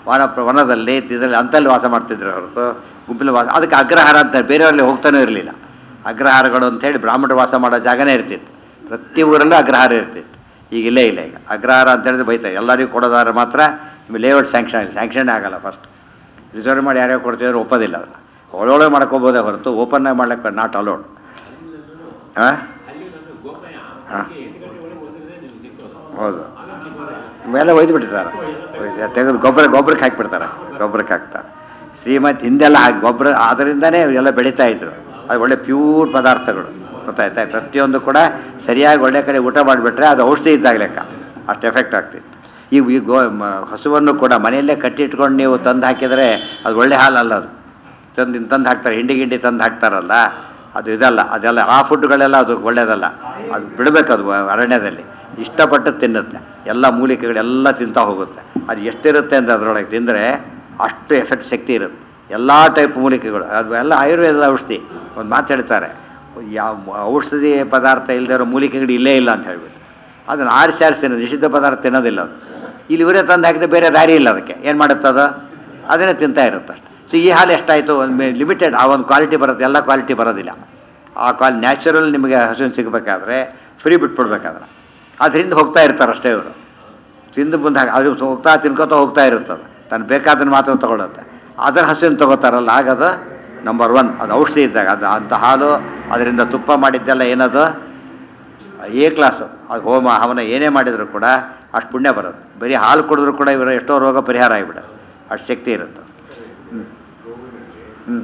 ವನದಲ್ಲಿ ಇದರಲ್ಲಿ ಅಂತಲ್ಲಿ ವಾಸ ಮಾಡ್ತಿದ್ರು ಹೊರತು ಗುಂಪಿನಲ್ಲಿ ವಾಸ. ಅದಕ್ಕೆ ಅಗ್ರಹಾರ ಅಂತ ಬೇರೆಯವರಲ್ಲಿ ಹೋಗ್ತಾನೂ ಇರಲಿಲ್ಲ. ಅಗ್ರಹಾರಗಳು ಅಂತೇಳಿ ಬ್ರಾಹ್ಮಣರು ವಾಸ ಮಾಡೋ ಜಾಗನೇ ಇರ್ತಿತ್ತು. ಪ್ರತಿ ಊರಲ್ಲೂ ಅಗ್ರಹಾರ ಇರ್ತಿತ್ತು. ಈಗ ಇಲ್ಲೇ ಇಲ್ಲ. ಈಗ ಅಗ್ರಹಾರ ಅಂತ ಹೇಳಿದ್ರೆ ಬೈತಾರೆ. ಎಲ್ಲರಿಗೂ ಕೊಡೋದಾದ್ರೆ ಮಾತ್ರ ನಿಮಗೆ ಲೇಔಟ್ ಸ್ಯಾಂಕ್ಷನ್ ಆಗಲ್ಲ. ಫಸ್ಟ್ ರಿಸರ್ವ್ ಮಾಡಿ ಯಾರ್ಯಾರು ಕೊಡ್ತೀವಿ ಒಪ್ಪೋದಿಲ್ಲ. ಅದನ್ನು ಒಳೊಳಗೆ ಮಾಡ್ಕೋಬೋದೇ ಹೊರತು ಓಪನ್ನಾಗಿ ಮಾಡ್ಲಿಕ್ಕೆ ನಾಟ್ ಅಲೋಡ್. ಹಾಂ ಹಾಂ ಹೌದು. ಮೇಲೆ ಒಯ್ದು ಬಿಟ್ಟಿರ್ತಾರೆ. ತೆಗೆದು ಗೊಬ್ಬರಕ್ಕೆ ಹಾಕಿಬಿಡ್ತಾರೆ. ಗೊಬ್ಬರಕ್ಕೆ ಹಾಕ್ತಾರೆ. ಶ್ರೀಮಂತ ಹಿಂದೆಲ್ಲ ಹಾಕಿ ಗೊಬ್ಬರ ಅದರಿಂದನೇ ಎಲ್ಲ ಬೆಳೀತಾ ಇದ್ರು. ಅದು ಒಳ್ಳೆ ಪ್ಯೂರ್ ಪದಾರ್ಥಗಳು ಗೊತ್ತಾಯ್ತಾ. ಪ್ರತಿಯೊಂದು ಕೂಡ ಸರಿಯಾಗಿ ಒಳ್ಳೆ ಕಡೆ ಊಟ ಮಾಡಿಬಿಟ್ರೆ ಅದು ಔಷಧಿ ಇದ್ದಾಗ ಲೆಕ್ಕ. ಅಷ್ಟು ಎಫೆಕ್ಟ್ ಆಗ್ತಿತ್ತು. ಈ ಹಸುವನ್ನು ಕೂಡ ಮನೆಯಲ್ಲೇ ಕಟ್ಟಿಟ್ಕೊಂಡು ನೀವು ತಂದು ಹಾಕಿದರೆ ಅದು ಒಳ್ಳೆ ಹಾಲಲ್ಲ. ಅದು ತಂದು ಹಾಕ್ತಾರೆ. ಹಿಂಡಿ ತಂದು ಹಾಕ್ತಾರಲ್ಲ, ಅದು ಇದಲ್ಲ. ಅದೆಲ್ಲ ಆ ಫುಡ್ಗಳೆಲ್ಲ ಅದು ಒಳ್ಳೆಯದಲ್ಲ. ಅದು ಬಿಡಬೇಕು. ಅದು ಅರಣ್ಯದಲ್ಲಿ ಇಷ್ಟಪಟ್ಟು ತಿನ್ನುತ್ತೆ. ಎಲ್ಲ ಮೂಲಿಕೆಗಳೆಲ್ಲ ತಿಂತಾ ಹೋಗುತ್ತೆ. ಅದು ಎಷ್ಟಿರುತ್ತೆ ಅಂತ ಅದರೊಳಗೆ ತಿಂದರೆ ಅಷ್ಟು ಎಫೆಕ್ಟ್ ಶಕ್ತಿ ಇರುತ್ತೆ. ಎಲ್ಲ ಟೈಪ್ ಮೂಲಿಕೆಗಳು ಅದು ಎಲ್ಲ ಆಯುರ್ವೇದದ ಔಷಧಿ. ಒಂದು ಮಾತಾಡ್ತಾರೆ, ಯಾವ ಔಷಧಿ ಪದಾರ್ಥ ಇಲ್ಲದೆ ಇರೋ ಮೂಲಿಕೆಗಳು ಇಲ್ಲೇ ಇಲ್ಲ ಅಂತ ಹೇಳ್ಬಿಟ್ಟು ಅದನ್ನು ಆರಿಸಿ ತಿನ್ನೋದು. ನಿಷಿದ್ಧ ಪದಾರ್ಥ ತಿನ್ನೋದಿಲ್ಲ ಅದು. ಇಲ್ಲಿ ಇವರೇ ತಂದು ಹಾಕಿದ್ರೆ ಬೇರೆ ದಾರಿ ಇಲ್ಲ. ಅದಕ್ಕೆ ಏನು ಮಾಡುತ್ತೆ ಅದು ಅದನ್ನೇ ತಿಂತಾ ಇರುತ್ತೆ ಅಷ್ಟೆ. ಸೊ ಈ ಹಾಲು ಎಷ್ಟಾಯಿತು, ಒಂದು ಲಿಮಿಟೆಡ್ ಆ ಒಂದು ಕ್ವಾಲಿಟಿ ಬರುತ್ತೆ. ಎಲ್ಲ ಕ್ವಾಲಿಟಿ ಬರೋದಿಲ್ಲ. ಆ ನ್ಯಾಚುರಲ್ ನಿಮಗೆ ಹಸುವಿನ ಸಿಗಬೇಕಾದ್ರೆ ಫ್ರೀ ಬಿಟ್ಬಿಡ್ಬೇಕಾದ್ರೆ ಅದರಿಂದ ಹೋಗ್ತಾ ಇರ್ತಾರೆ ಅಷ್ಟೇ. ಇವರು ತಿಂದು ಮುಂದೆ ಅದು ತಿನ್ಕೋತಾ ಹೋಗ್ತಾ ಇರುತ್ತದೆ. ತನಗೆ ಬೇಕಾದನ್ನು ಮಾತ್ರ ತೊಗೊಳುತ್ತೆ. ಅದರ ಹಸುವಿನ ತೊಗೋತಾರಲ್ಲ, ಆಗದು ನಂಬರ್ 1. ಅದು ಔಷಧಿ ಇದ್ದಾಗ ಅದು ಅಂಥ ಹಾಲು. ಅದರಿಂದ ತುಪ್ಪ ಮಾಡಿದ್ದೆಲ್ಲ ಏನದು ಎ ಕ್ಲಾಸು. ಅದು ಹೋಮ ಹವನ ಏನೇ ಮಾಡಿದರೂ ಕೂಡ ಅಷ್ಟು ಪುಣ್ಯ ಬರೋದು. ಬರೀ ಹಾಲು ಕುಡಿದ್ರೂ ಕೂಡ ಇವರ ಎಷ್ಟೋ ರೋಗ ಪರಿಹಾರ ಆಗಿಬಿಡೋದು. ಅಷ್ಟು ಶಕ್ತಿ ಇರುತ್ತೆ. ಹ್ಞೂ ಹ್ಞೂ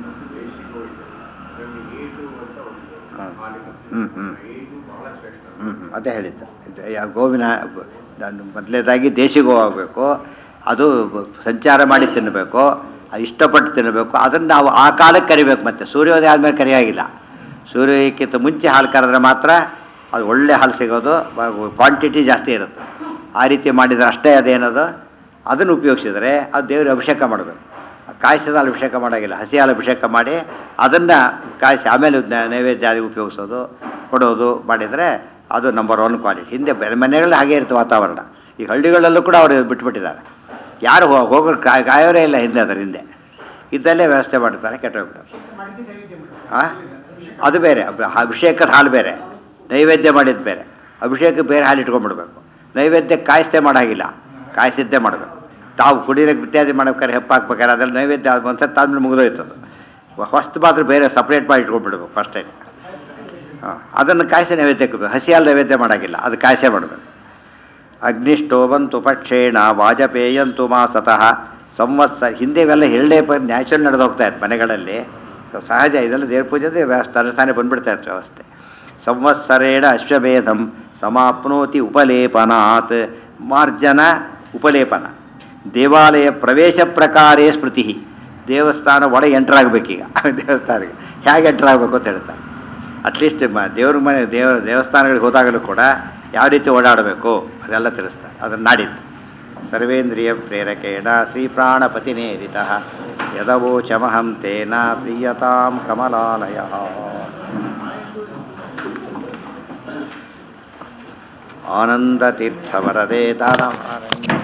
ಹ್ಞೂ ಹ್ಞೂ ಹ್ಞೂ ಅದೇ ಹೇಳಿದ್ದು. ಗೋವಿನ ಮೊದಲೇದಾಗಿ ದೇಶಿ ಗೋ ಆಗಬೇಕು. ಅದು ಸಂಚಾರ ಮಾಡಿ ತಿನ್ನಬೇಕು. ಅದು ಇಷ್ಟಪಟ್ಟು ತಿನ್ನಬೇಕು. ಅದನ್ನು ನಾವು ಆ ಕಾಲಕ್ಕೆ ಕರಿಬೇಕು. ಮತ್ತು ಸೂರ್ಯೋದಯ ಆದಮೇಲೆ ಕರಿಯಾಗಿಲ್ಲ. ಸೂರ್ಯೋದಯಕ್ಕಿಂತ ಮುಂಚೆ ಹಾಲು ಕರೆದ್ರೆ ಮಾತ್ರ ಅದು ಒಳ್ಳೆ ಹಾಲು ಸಿಗೋದು. ಕ್ವಾಂಟಿಟಿ ಜಾಸ್ತಿ ಇರುತ್ತೆ. ಆ ರೀತಿ ಮಾಡಿದರೆ ಅಷ್ಟೇ ಅದೇನದು ಅದನ್ನು ಉಪಯೋಗಿಸಿದರೆ ಅದು ದೇವರಿಗೆ ಅಭಿಷೇಕ ಮಾಡಬೇಕು. ಕಾಯಿಸಿದ ಹಾಲು ಅಭಿಷೇಕ ಮಾಡೋಂಗಿಲ್ಲ. ಹಸಿ ಹಾಲು ಅಭಿಷೇಕ ಮಾಡಿ ಅದನ್ನು ಕಾಯಿಸಿ ಆಮೇಲೆ ನೈವೇದ್ಯ ಉಪಯೋಗಿಸೋದು ಕೊಡೋದು ಮಾಡಿದರೆ ಅದು ನಂಬರ್ 1 ಕ್ವಾಲಿಟಿ. ಹಿಂದೆ ಬೇರೆ ಮನೆಗಳಲ್ಲಿ ಹಾಗೆ ಇರುತ್ತೆ ವಾತಾವರಣ. ಈ ಹಳ್ಳಿಗಳಲ್ಲೂ ಕೂಡ ಅವರು ಬಿಟ್ಬಿಟ್ಟಿದ್ದಾರೆ. ಯಾರು ಹೋಗೋ ಕಾಯೋರೇ ಇಲ್ಲ ಹಿಂದೆ. ಅದರ ಹಿಂದೆ ಇದ್ದಲ್ಲೇ ವ್ಯವಸ್ಥೆ ಮಾಡ್ತಾರೆ. ಕೆಟ್ಟೋಗ್ಬಿಡ್ತಾರೆ. ಹಾಂ ಅದು ಬೇರೆ. ಅಭಿಷೇಕದ ಹಾಲು ಬೇರೆ, ನೈವೇದ್ಯ ಮಾಡಿದ್ದು ಬೇರೆ. ಅಭಿಷೇಕಕ್ಕೆ ಬೇರೆ ಹಾಲು ಇಟ್ಕೊಂಡ್ಬಿಡ್ಬೇಕು. ನೈವೇದ್ಯ ಕಾಯಿಸ್ತೇ ಮಾಡೋಂಗಿಲ್ಲ. ಕಾಯಿಸಿದ್ದೇ ಮಾಡಬೇಕು. ತಾವು ಕುಡಿಯೋಕ್ಕೆ ಇತ್ಯಾದಿ ಮಾಡ್ಬೇಕಾದ್ರೆ ಹೆಪ್ಪ ಹಾಕ್ಬೇಕಾದ್ರೆ ಅದರಲ್ಲಿ ನೈವೇದ್ಯ ಒಂದು ಸತ್ತು ಆದಮೇಲೆ ಮುಗಿದೋಯ್ತದು. ಹೊಸ್ತು ಮಾತ್ರ ಬೇರೆ ಸಪ್ರೇಟ್ ಮಾಡಿ ಇಟ್ಕೊಂಡ್ಬಿಡ್ಬೇಕು ಫಸ್ಟ್ ಟೈಮ್. ಹಾಂ ಅದನ್ನು ಕಾಯಿಸಿ ನೈವೇದ್ಯಕ್ಕೆ ಹಸಿ ಹಾಲು ನೈವೇದ್ಯ ಮಾಡೋಂಗಿಲ್ಲ. ಅದು ಕಾಯಿಸೇ ಮಾಡಬೇಕು. ಅಗ್ನಿಷ್ಟೋವಂತು ಪಕ್ಷೇಣ ವಾಜಪೇಯಂತು ಮಾಸತಃ ಸಂವತ್ಸರ. ಹಿಂದೆ ಇವೆಲ್ಲ ಎಳ್ಳೆ ನ್ಯಾಚುರಲ್ ನಡೆದು ಹೋಗ್ತಾ ಇತ್ತು ಮನೆಗಳಲ್ಲಿ. ಸಹಜ ಇದೆಲ್ಲ ದೇವ್ರ ಪೂಜೆದೇ ಸ್ಥಾನ ಬಂದುಬಿಡ್ತಾ ಇತ್ತು ವ್ಯವಸ್ಥೆ. ಸಂವತ್ಸರೇಣ ಅಶ್ವಮೇಧಂ ಸಮಾಪ್ನೋತಿ ಉಪಲೇಪನಾತ್ ಮಾರ್ಜನ ಉಪಲೇಪನ. ದೇವಾಲಯ ಪ್ರವೇಶ ಪ್ರಕಾರೇ ಸ್ಮೃತಿ. ದೇವಸ್ಥಾನ ಒಳಗೆ ಎಂಟ್ರಾಗಬೇಕೀಗ. ದೇವಸ್ಥಾನಕ್ಕೆ ಹೇಗೆ ಎಂಟ್ರಾಗಬೇಕು ಅಂತ ಹೇಳ್ತಾರೆ. ಅಟ್ಲೀಸ್ಟ್ ದೇವ್ರ ಮನೆ ದೇವಸ್ಥಾನಗಳಿಗೆ ಹೋದಾಗಲೂ ಕೂಡ ಯಾವ ರೀತಿ ಓಡಾಡಬೇಕು ಅದೆಲ್ಲ ತಿಳಿಸ್ತಾರೆ. ಅದನ್ನು ನಾಡಿದ್ದು ಸರ್ವೇಂದ್ರಿಯ ಪ್ರೇರಕೇಣ ಶ್ರೀ ಪ್ರಾಣಪತಿನೇರಿತ ಯದವೋಚಮಹಂ ತೇನ ಪ್ರೀಯತಾಂ ಕಮಲಾಲಯ. ಆನಂದತೀರ್ಥವರದೇ ದಾನವಾರಣ್ಯ